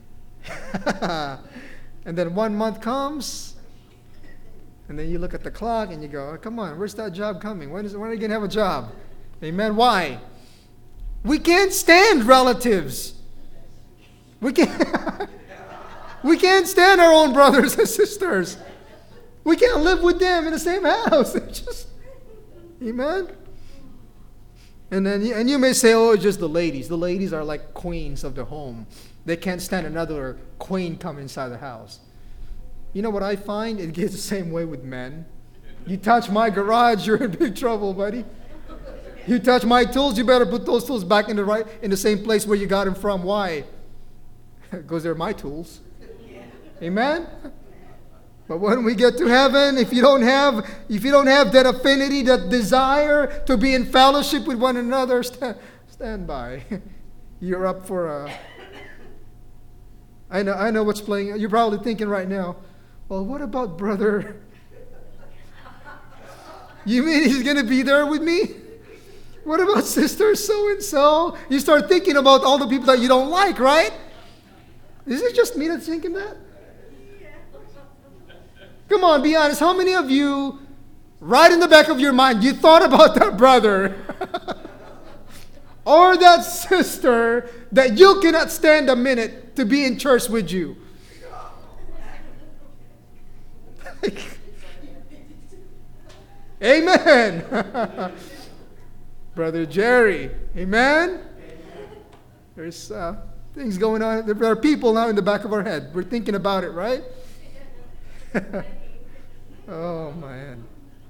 And then one month comes. And then you look at the clock and you go, oh, come on, where's that job coming? When, is, when are you going to have a job? Amen? Why? We can't stand relatives. We can't, we can't stand our own brothers and sisters. We can't live with them in the same house. It's just, amen? And then you- and you may say, oh, it's just the ladies. The ladies are like queens of the home. They can't stand another queen coming inside the house. You know what I find? It gets the same way with men. You touch my garage, you're in big trouble, buddy. You touch my tools, you better put those tools back in the right in the same place where you got them from. Why? Because they're my tools. Amen? But when we get to heaven, if you don't have if you don't have that affinity, that desire to be in fellowship with one another, stand, stand by. You're up for a I know I know what's playing. You're probably thinking right now, well, what about brother? You mean he's going to be there with me? What about sister so-and-so? You start thinking about all the people that you don't like, right? Is it just me that's thinking that? Come on, be honest. How many of you, right in the back of your mind, you thought about that brother or that sister that you cannot stand a minute to be in church with you? Amen. Brother Jerry. Amen. There's uh, things going on. There are people now in the back of our head. We're thinking about it, right? Oh, man.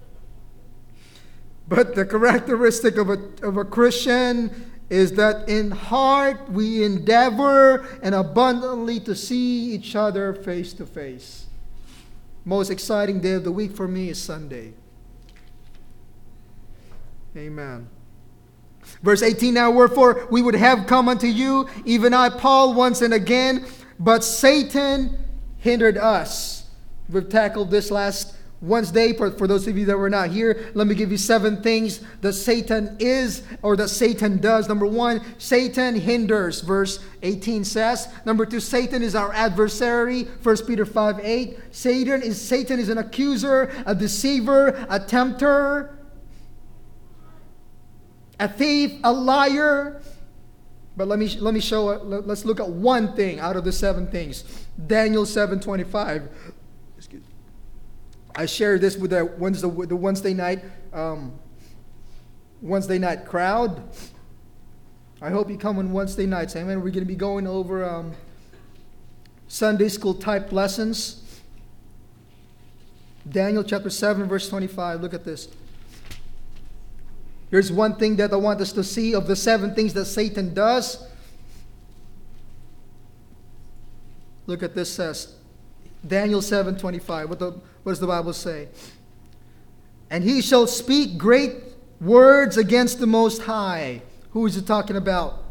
But the characteristic of a, of a Christian is that in heart we endeavor and abundantly to see each other face to face. Most exciting day of the week for me is Sunday. Amen. Verse eighteen, now wherefore we would have come unto you, even I, Paul, once and again, but Satan hindered us. We've tackled this last Wednesday. For, for those of you that were not here, let me give you seven things that Satan is, or that Satan does. Number one, Satan hinders, verse eighteen says. Number two, Satan is our adversary, First Peter five eight. Satan is, Satan is an accuser, a deceiver, a tempter, a thief, a liar. But let me let me show, let's look at one thing out of the seven things. Daniel seven twenty-five. I shared this with the Wednesday, the Wednesday night um, Wednesday night crowd. I hope you come on Wednesday nights. Amen. We're going to be going over um, Sunday school type lessons. Daniel chapter seven, verse twenty-five. Look at this. Here's one thing that I want us to see of the seven things that Satan does. Look at this says. Daniel seven twenty-five. What, the, what does the Bible say? And he shall speak great words against the Most High. Who is it talking about?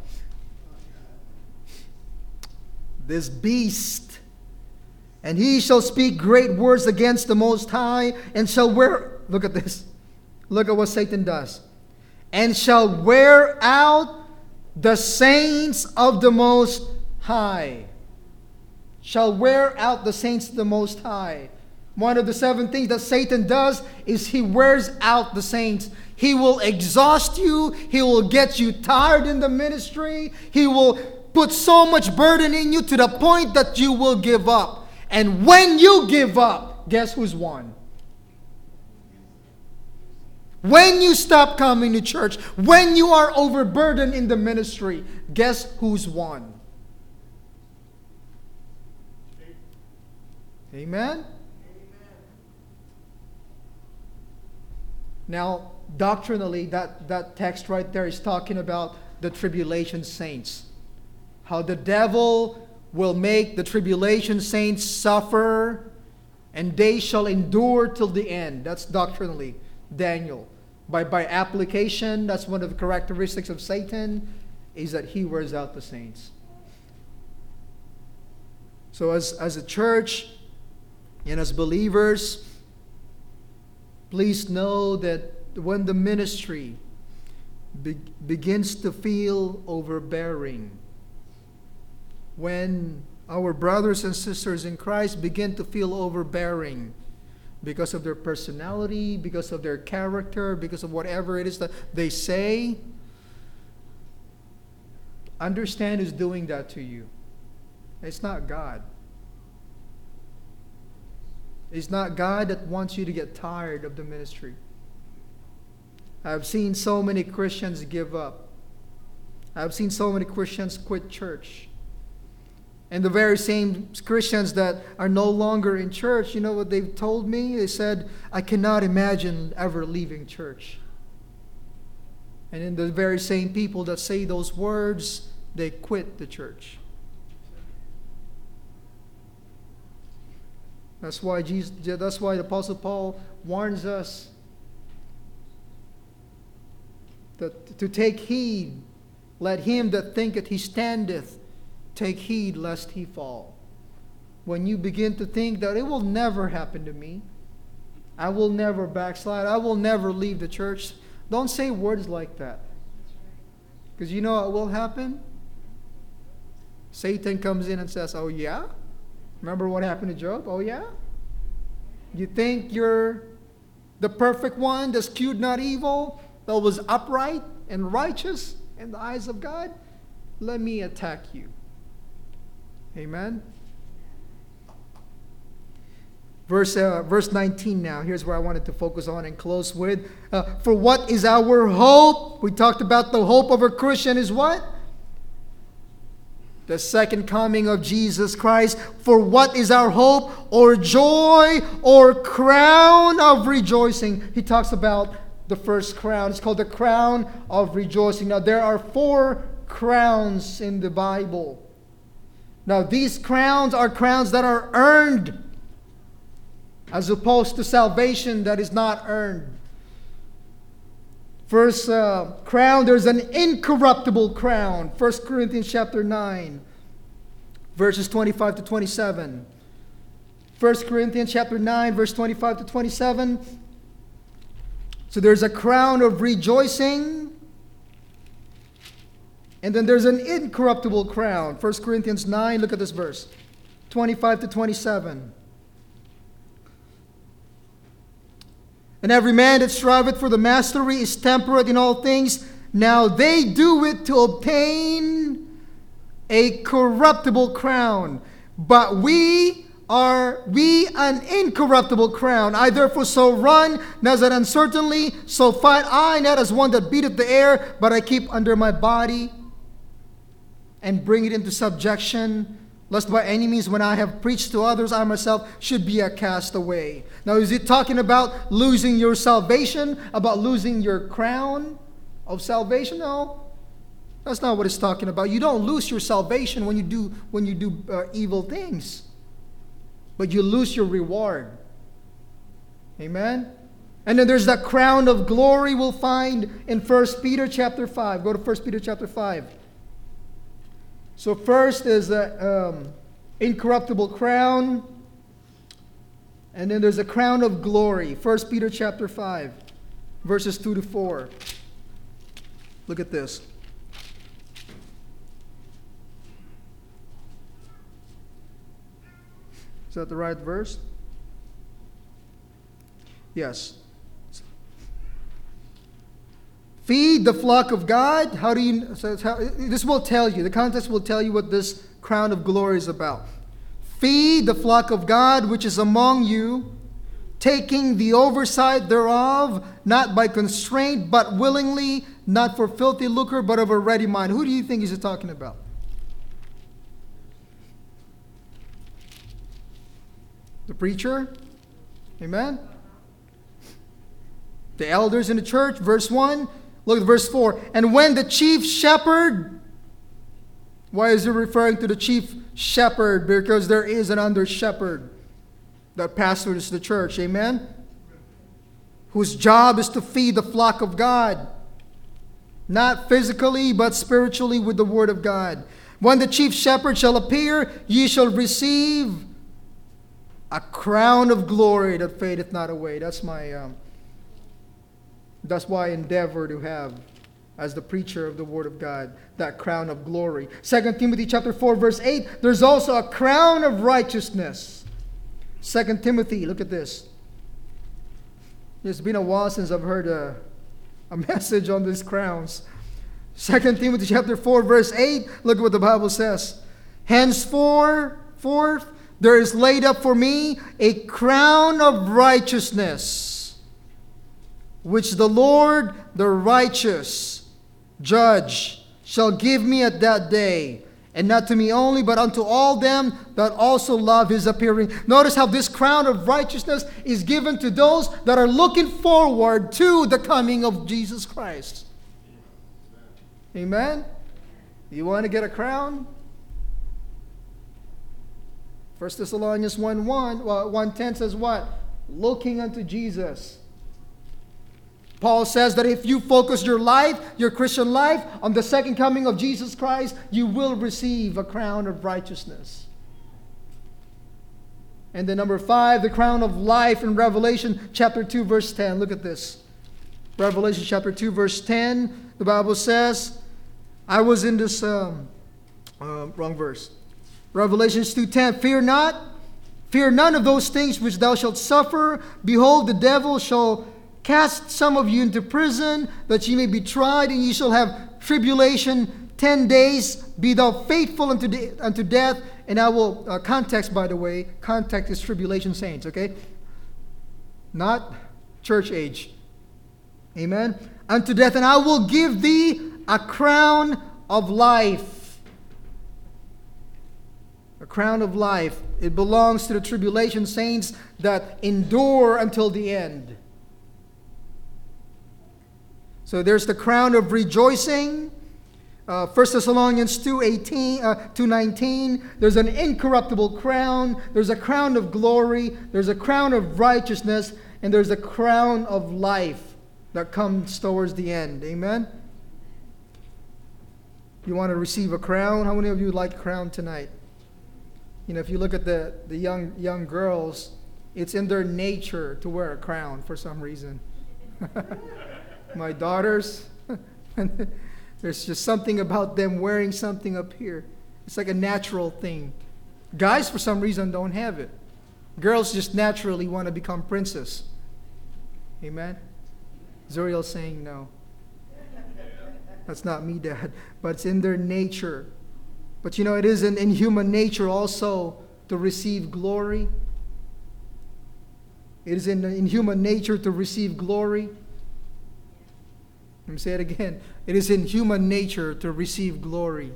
This beast. And he shall speak great words against the Most High, and shall wear, look at this. Look at what Satan does. And shall wear out the saints of the Most High. Shall wear out the saints of the Most High. One of the seven things that Satan does is he wears out the saints. He will exhaust you. He will get you tired in the ministry. He will put so much burden in you to the point that you will give up. And when you give up, guess who's won? When you stop coming to church, when you are overburdened in the ministry, guess who's won? Amen? Now, doctrinally, that, that text right there is talking about the tribulation saints. How the devil will make the tribulation saints suffer, and they shall endure till the end. That's doctrinally Daniel. By, by application, that's one of the characteristics of Satan, is that he wears out the saints. So as, as a church, and as believers, please know that when the ministry be, begins to feel overbearing, when our brothers and sisters in Christ begin to feel overbearing because of their personality, because of their character, because of whatever it is that they say, understand who's doing that to you. It's not God. It's not God that wants you to get tired of the ministry. I've seen so many Christians give up. I've seen so many Christians quit church. And the very same Christians that are no longer in church, you know what they've told me? They said, I cannot imagine ever leaving church. And then the very same people that say those words, they quit the church. That's why Jesus, that's why the Apostle Paul warns us that to take heed, let him that thinketh he standeth take heed lest he fall. When you begin to think that it will never happen to me, I will never backslide, I will never leave the church, don't say words like that. Because you know what will happen? Satan comes in and says, oh yeah? Remember what happened to Job? Oh yeah? You think you're the perfect one, the skewed not evil, that was upright and righteous in the eyes of God? Let me attack you. Amen? Verse, uh, verse nineteen now. Here's where I wanted to focus on and close with. Uh, For what is our hope? We talked about the hope of a Christian is what? The second coming of Jesus Christ. For what is our hope or joy or crown of rejoicing? He talks about the first crown. It's called the crown of rejoicing. Now there are four crowns in the Bible. Now these crowns are crowns that are earned, as opposed to salvation that is not earned. First uh, crown, there's an incorruptible crown. First Corinthians chapter nine, verses twenty-five to twenty-seven. First Corinthians chapter nine, verse twenty-five to twenty-seven. So there's a crown of rejoicing. And then there's an incorruptible crown. First Corinthians nine, look at this verse. twenty-five to twenty-seven. And every man that striveth for the mastery is temperate in all things. Now they do it to obtain a corruptible crown. But we are we an incorruptible crown. I therefore so run, not as uncertainly, so fight I, not as one that beateth the air, but I keep under my body and bring it into subjection, lest by any means when I have preached to others, I myself should be a castaway. Now is it talking about losing your salvation, about losing your crown of salvation? No, that's not what it's talking about. You don't lose your salvation when you do, when you do uh, evil things, but you lose your reward. Amen? And then there's that crown of glory we'll find in First Peter chapter five. Go to First Peter chapter five. So first is the um, incorruptible crown. And then there's a crown of glory. First Peter chapter five, verses two to four. Look at this. Is that the right verse? Yes. Feed the flock of God. How do you, so how, this will tell you, the context will tell you what this crown of glory is about. Feed the flock of God which is among you, taking the oversight thereof, not by constraint, but willingly, not for filthy lucre, but of a ready mind. Who do you think he's talking about? The preacher? Amen? The elders in the church, verse one. Look at verse four. And when the chief shepherd, why is it referring to the chief shepherd? Because there is an under shepherd that pastors the church. Amen? Whose job is to feed the flock of God. Not physically, but spiritually with the word of God. When the chief shepherd shall appear, ye shall receive a crown of glory that fadeth not away. That's my... Um, That's why I endeavor to have, as the preacher of the Word of God, that crown of glory. Second Timothy chapter four, verse eight, there's also a crown of righteousness. Second Timothy, look at this. It's been a while since I've heard a, a message on these crowns. Second Timothy chapter four, verse eight, look at what the Bible says. Henceforth, there is laid up for me a crown of righteousness, which the Lord, the righteous judge, shall give me at that day, and not to me only, but unto all them that also love his appearing. Notice how this crown of righteousness is given to those that are looking forward to the coming of Jesus Christ. Amen? You want to get a crown? First Thessalonians one one, well, one ten says what? Looking unto Jesus. Paul says that if you focus your life, your Christian life, on the second coming of Jesus Christ, you will receive a crown of righteousness. And then number five, the crown of life in Revelation chapter two, verse ten. Look at this. Revelation chapter two, verse ten. The Bible says, I was in this, um, uh, wrong verse. Revelations two ten, fear not, fear none of those things which thou shalt suffer. Behold, the devil shall cast some of you into prison, that ye may be tried, and ye shall have tribulation ten days. Be thou faithful unto, de- unto death. And I will, uh, context by the way, context is tribulation saints, okay? Not church age. Amen? Unto death, and I will give thee a crown of life. A crown of life. It belongs to the tribulation saints that endure until the end. So there's the crown of rejoicing. Uh, First Thessalonians two eighteen, uh, two nineteen. There's an incorruptible crown. There's a crown of glory. There's a crown of righteousness. And there's a crown of life that comes towards the end. Amen? You want to receive a crown? How many of you would like a crown tonight? You know, if you look at the, the young, young girls, it's in their nature to wear a crown for some reason. My daughters, there's just something about them wearing something up here. It's like a natural thing. Guys, for some reason, don't have it. Girls just naturally want to become princess. Amen? Zuriel's saying no. That's not me, Dad. But it's in their nature. But you know, it is in, in human nature also to receive glory. It is in, in human nature to receive glory. Let me say it again. It is in human nature to receive glory.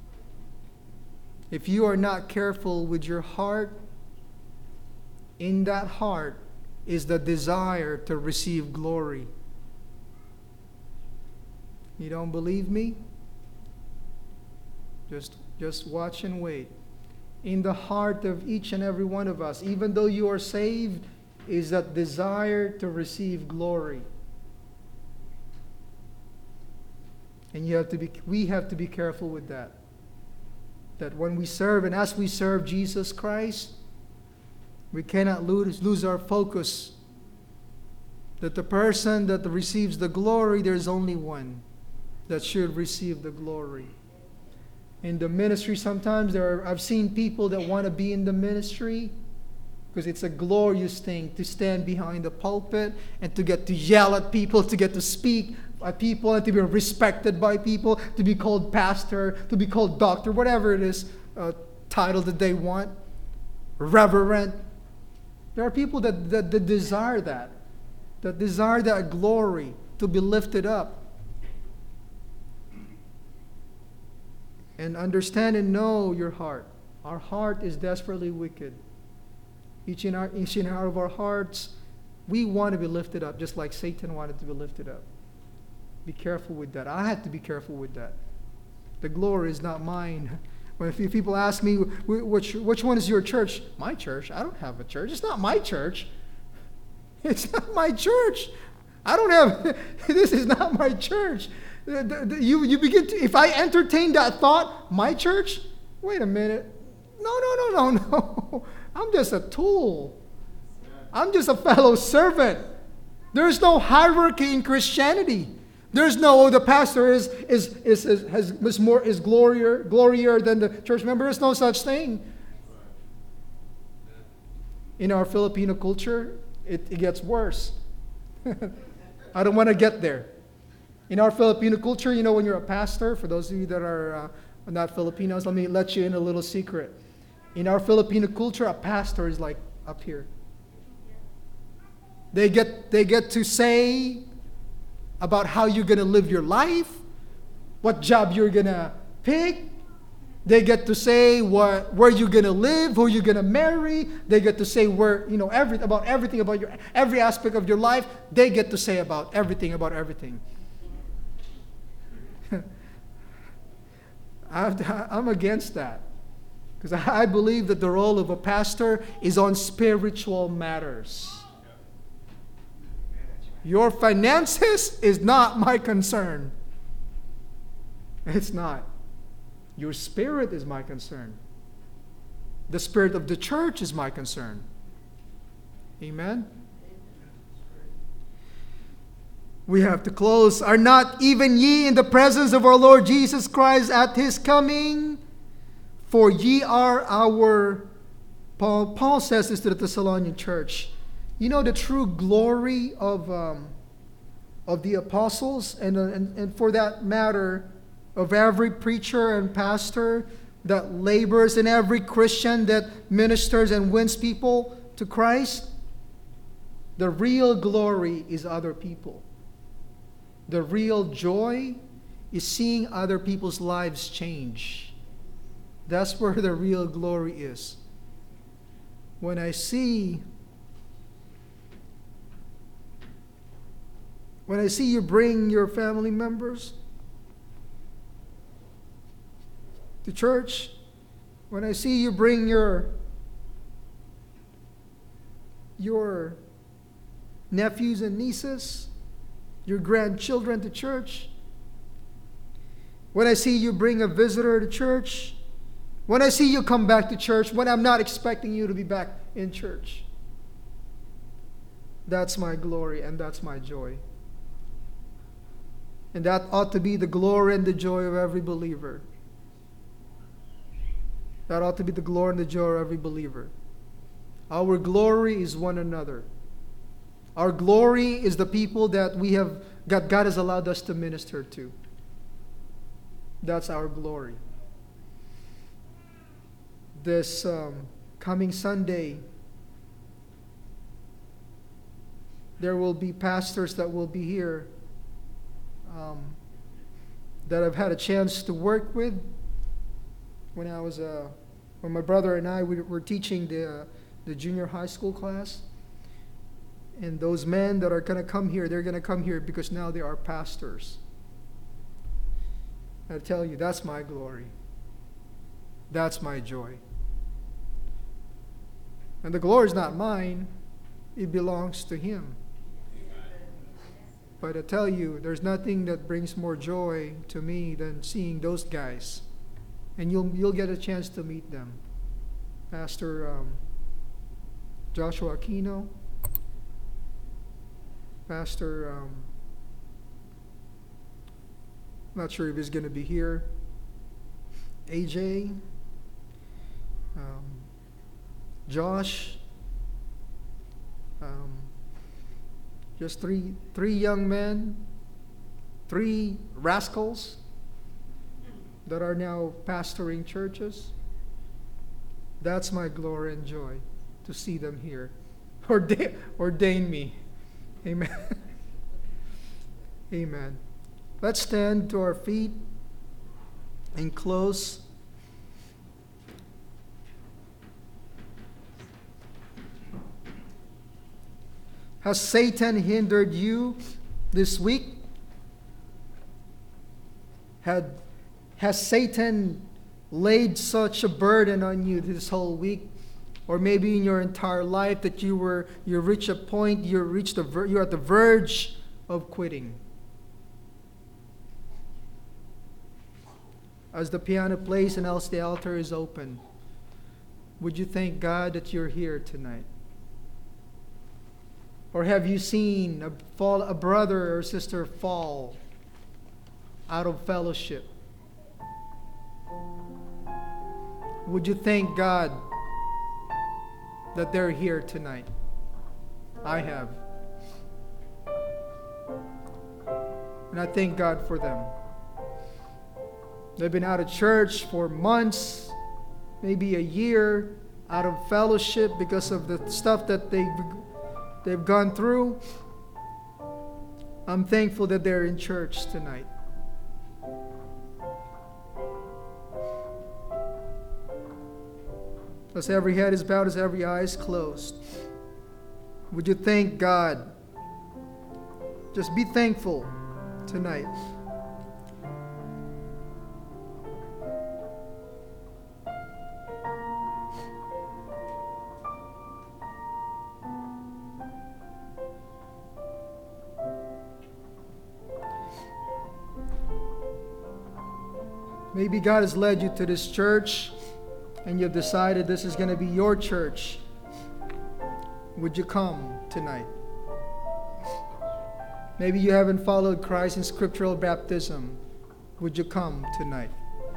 If you are not careful with your heart, in that heart is the desire to receive glory. You don't believe me? Just, just watch and wait. In the heart of each and every one of us, even though you are saved, is that desire to receive glory. And you have to be, we have to be careful with that. That when we serve, and as we serve Jesus Christ, we cannot lose, lose our focus. That the person that receives the glory, there's only one that should receive the glory. In the ministry, sometimes there are, I've seen people that want to be in the ministry because it's a glorious thing to stand behind the pulpit and to get to yell at people, to get to speak at people, and to be respected by people, to be called pastor, to be called doctor, whatever it is, uh, title that they want, reverend. There are people that, that, that desire that, that desire that glory to be lifted up. And understand and know your heart. Our heart is desperately wicked. Each in our, each in our of our hearts, we want to be lifted up, just like Satan wanted to be lifted up. Be careful with that. I have to be careful with that. The glory is not mine. When a few people ask me, which, which one is your church? My church. I don't have a church. It's not my church. It's not my church. I don't have, this is not my church. You, you begin to, if I entertain that thought, my church? Wait a minute. No, no, no, no, no. I'm just a tool. I'm just a fellow servant. There's no hierarchy in Christianity. There's no, oh, the pastor is is is, is has is more is glorier glorier than the church member. There's no such thing. In our Filipino culture, it, it gets worse. I don't want to get there. In our Filipino culture, you know, when you're a pastor, for those of you that are uh, not Filipinos, let me let you in a little secret. In our Filipino culture, a pastor is like up here. They get they get to say about how you're going to live your life, what job you're going to pick. They get to say what, where you're going to live, who you're going to marry. They get to say where, you know, every, about everything about your, every aspect of your life. They get to say about everything, about everything. I'm against that. Because I believe that the role of a pastor is on spiritual matters. Your finances is not my concern. It's not. Your spirit is my concern. The spirit of the church is my concern. Amen? We have to close. Are not even ye in the presence of our Lord Jesus Christ at His coming? For ye are our... Paul, Paul says this to the Thessalonian church. You know the true glory of, um, of the apostles, and, uh, and, and for that matter, of every preacher and pastor that labors, and every Christian that ministers and wins people to Christ? The real glory is other people. The real joy is seeing other people's lives change. That's where the real glory is. When I see when I see you bring your family members to church, when I see you bring your your nephews and nieces, your grandchildren to church, when I see you bring a visitor to church, when I see you come back to church, when I'm not expecting you to be back in church, that's my glory and that's my joy. And that ought to be the glory and the joy of every believer. That ought to be the glory and the joy of every believer. Our glory is one another. Our glory is the people that we have, God, God has allowed us to minister to. That's our glory. This um, coming Sunday, there will be pastors that will be here um, that I've had a chance to work with. When I was, uh, when my brother and I we were teaching the uh, the junior high school class, and those men that are going to come here, they're going to come here because now they are pastors. I tell you, that's my glory. That's my joy. And the glory is not mine, it belongs to Him. But I tell you, there's nothing that brings more joy to me than seeing those guys. And you'll you'll get a chance to meet them. Pastor um, Joshua Aquino, Pastor, um, I'm not sure if he's going to be here, A J, um, Josh, um, just three three young men, three rascals that are now pastoring churches. That's my glory and joy, to see them here. Ordain, ordain me. Amen. Amen. Let's stand to our feet and close. Has Satan hindered you this week? Had, has Satan laid such a burden on you this whole week, or maybe in your entire life, that you were you reached a point, you reached the ver- you're at the verge of quitting? As the piano plays and else the altar is open, would you thank God that you're here tonight? Or have you seen a, fall, a brother or sister fall out of fellowship? Would you thank God that they're here tonight? I have. And I thank God for them. They've been out of church for months, maybe a year, out of fellowship because of the stuff that they've, they've gone through. I'm thankful that they're in church tonight. As every head is bowed, as every eye is closed, would you thank God? Just be thankful tonight. Maybe God has led you to this church and you've decided this is going to be your church. Would you come tonight? Maybe you haven't followed Christ in scriptural baptism. Would you come tonight?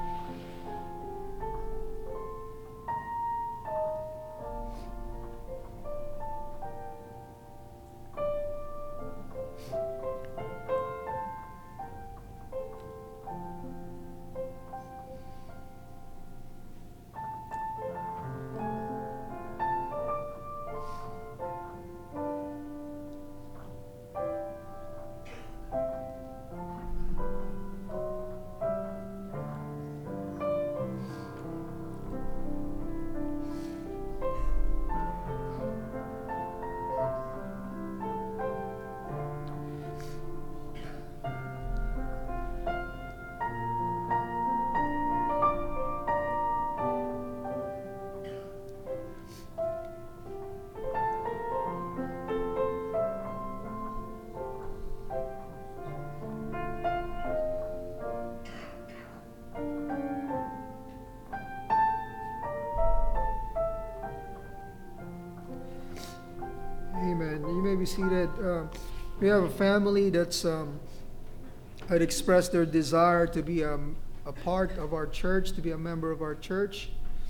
Amen. You may be seated. Uh, we have a family that's um, had expressed their desire to be um, a part of our church, to be a member of our church.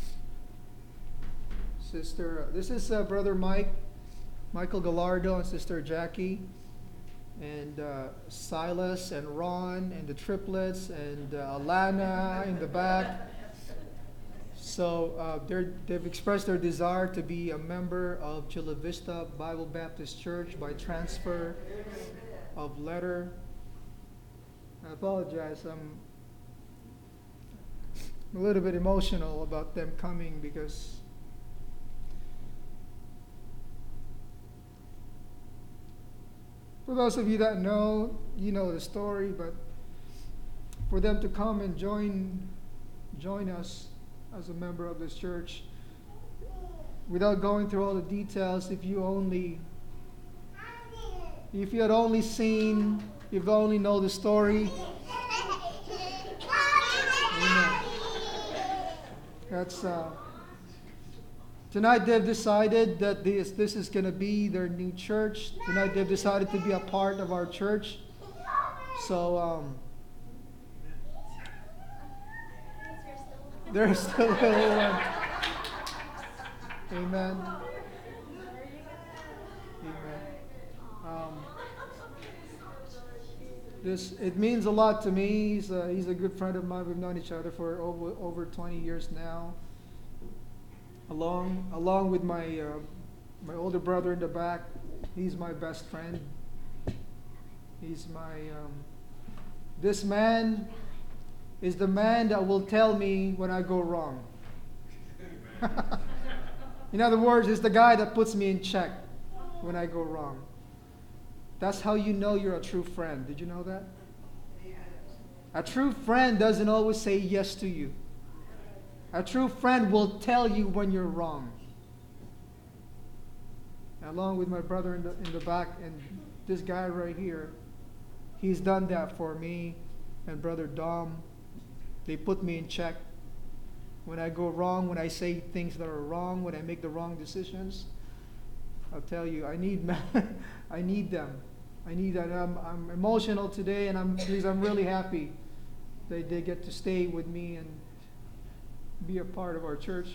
Sister, uh, this is uh, Brother Mike, Michael Gallardo, and Sister Jackie, and uh, Silas and Ron, and the triplets, and uh, Alana in the back. So uh, they're, they've expressed their desire to be a member of Chula Vista Bible Baptist Church by transfer of letter. I apologize. I'm a little bit emotional about them coming because for those of you that know, you know the story, but for them to come and join join us as a member of this church, without going through all the details, if you only, if you had only seen, if you only know the story, amen. That's, uh, tonight they've decided that this, this is going to be their new church. Tonight they've decided to be a part of our church. So, um, there's still a little one. Amen. Amen. Um, this it means a lot to me. He's a, he's a good friend of mine. We've known each other for over over twenty years now. Along along with my uh, my older brother in the back, he's my best friend. He's my um, this man is the man that will tell me when I go wrong. In other words, it's the guy that puts me in check when I go wrong. That's how you know you're a true friend. Did you know that? A true friend doesn't always say yes to you. A true friend will tell you when you're wrong. Along with my brother in the, in the back and this guy right here, he's done that for me and Brother Dom. They put me in check. When I go wrong, when I say things that are wrong, when I make the wrong decisions, I'll tell you, I need I need them. I need that. I'm, I'm emotional today, and I'm because I'm really happy that they get to stay with me and be a part of our church.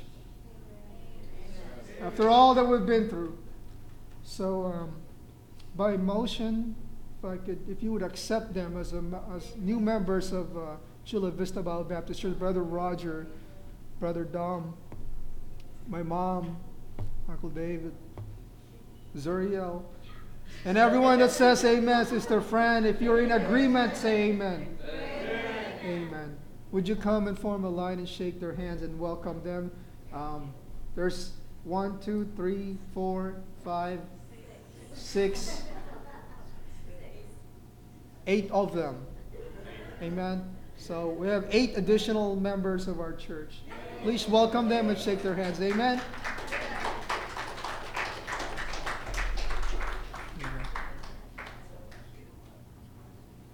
After all that we've been through. So, um, by motion, if I could, if you would accept them as a, as new members of uh, Chula Vista Bible Baptist Church, Brother Roger, Brother Dom, my mom, Uncle David, Zuriel, And everyone that says amen, Sister Fran, if you're in agreement, say amen. Amen. Amen. Would you come and form a line and shake their hands and welcome them? Um, there's one, two, three, four, five, six, eight of them. Amen. So we have eight additional members of our church. Please welcome them and shake their hands. Amen.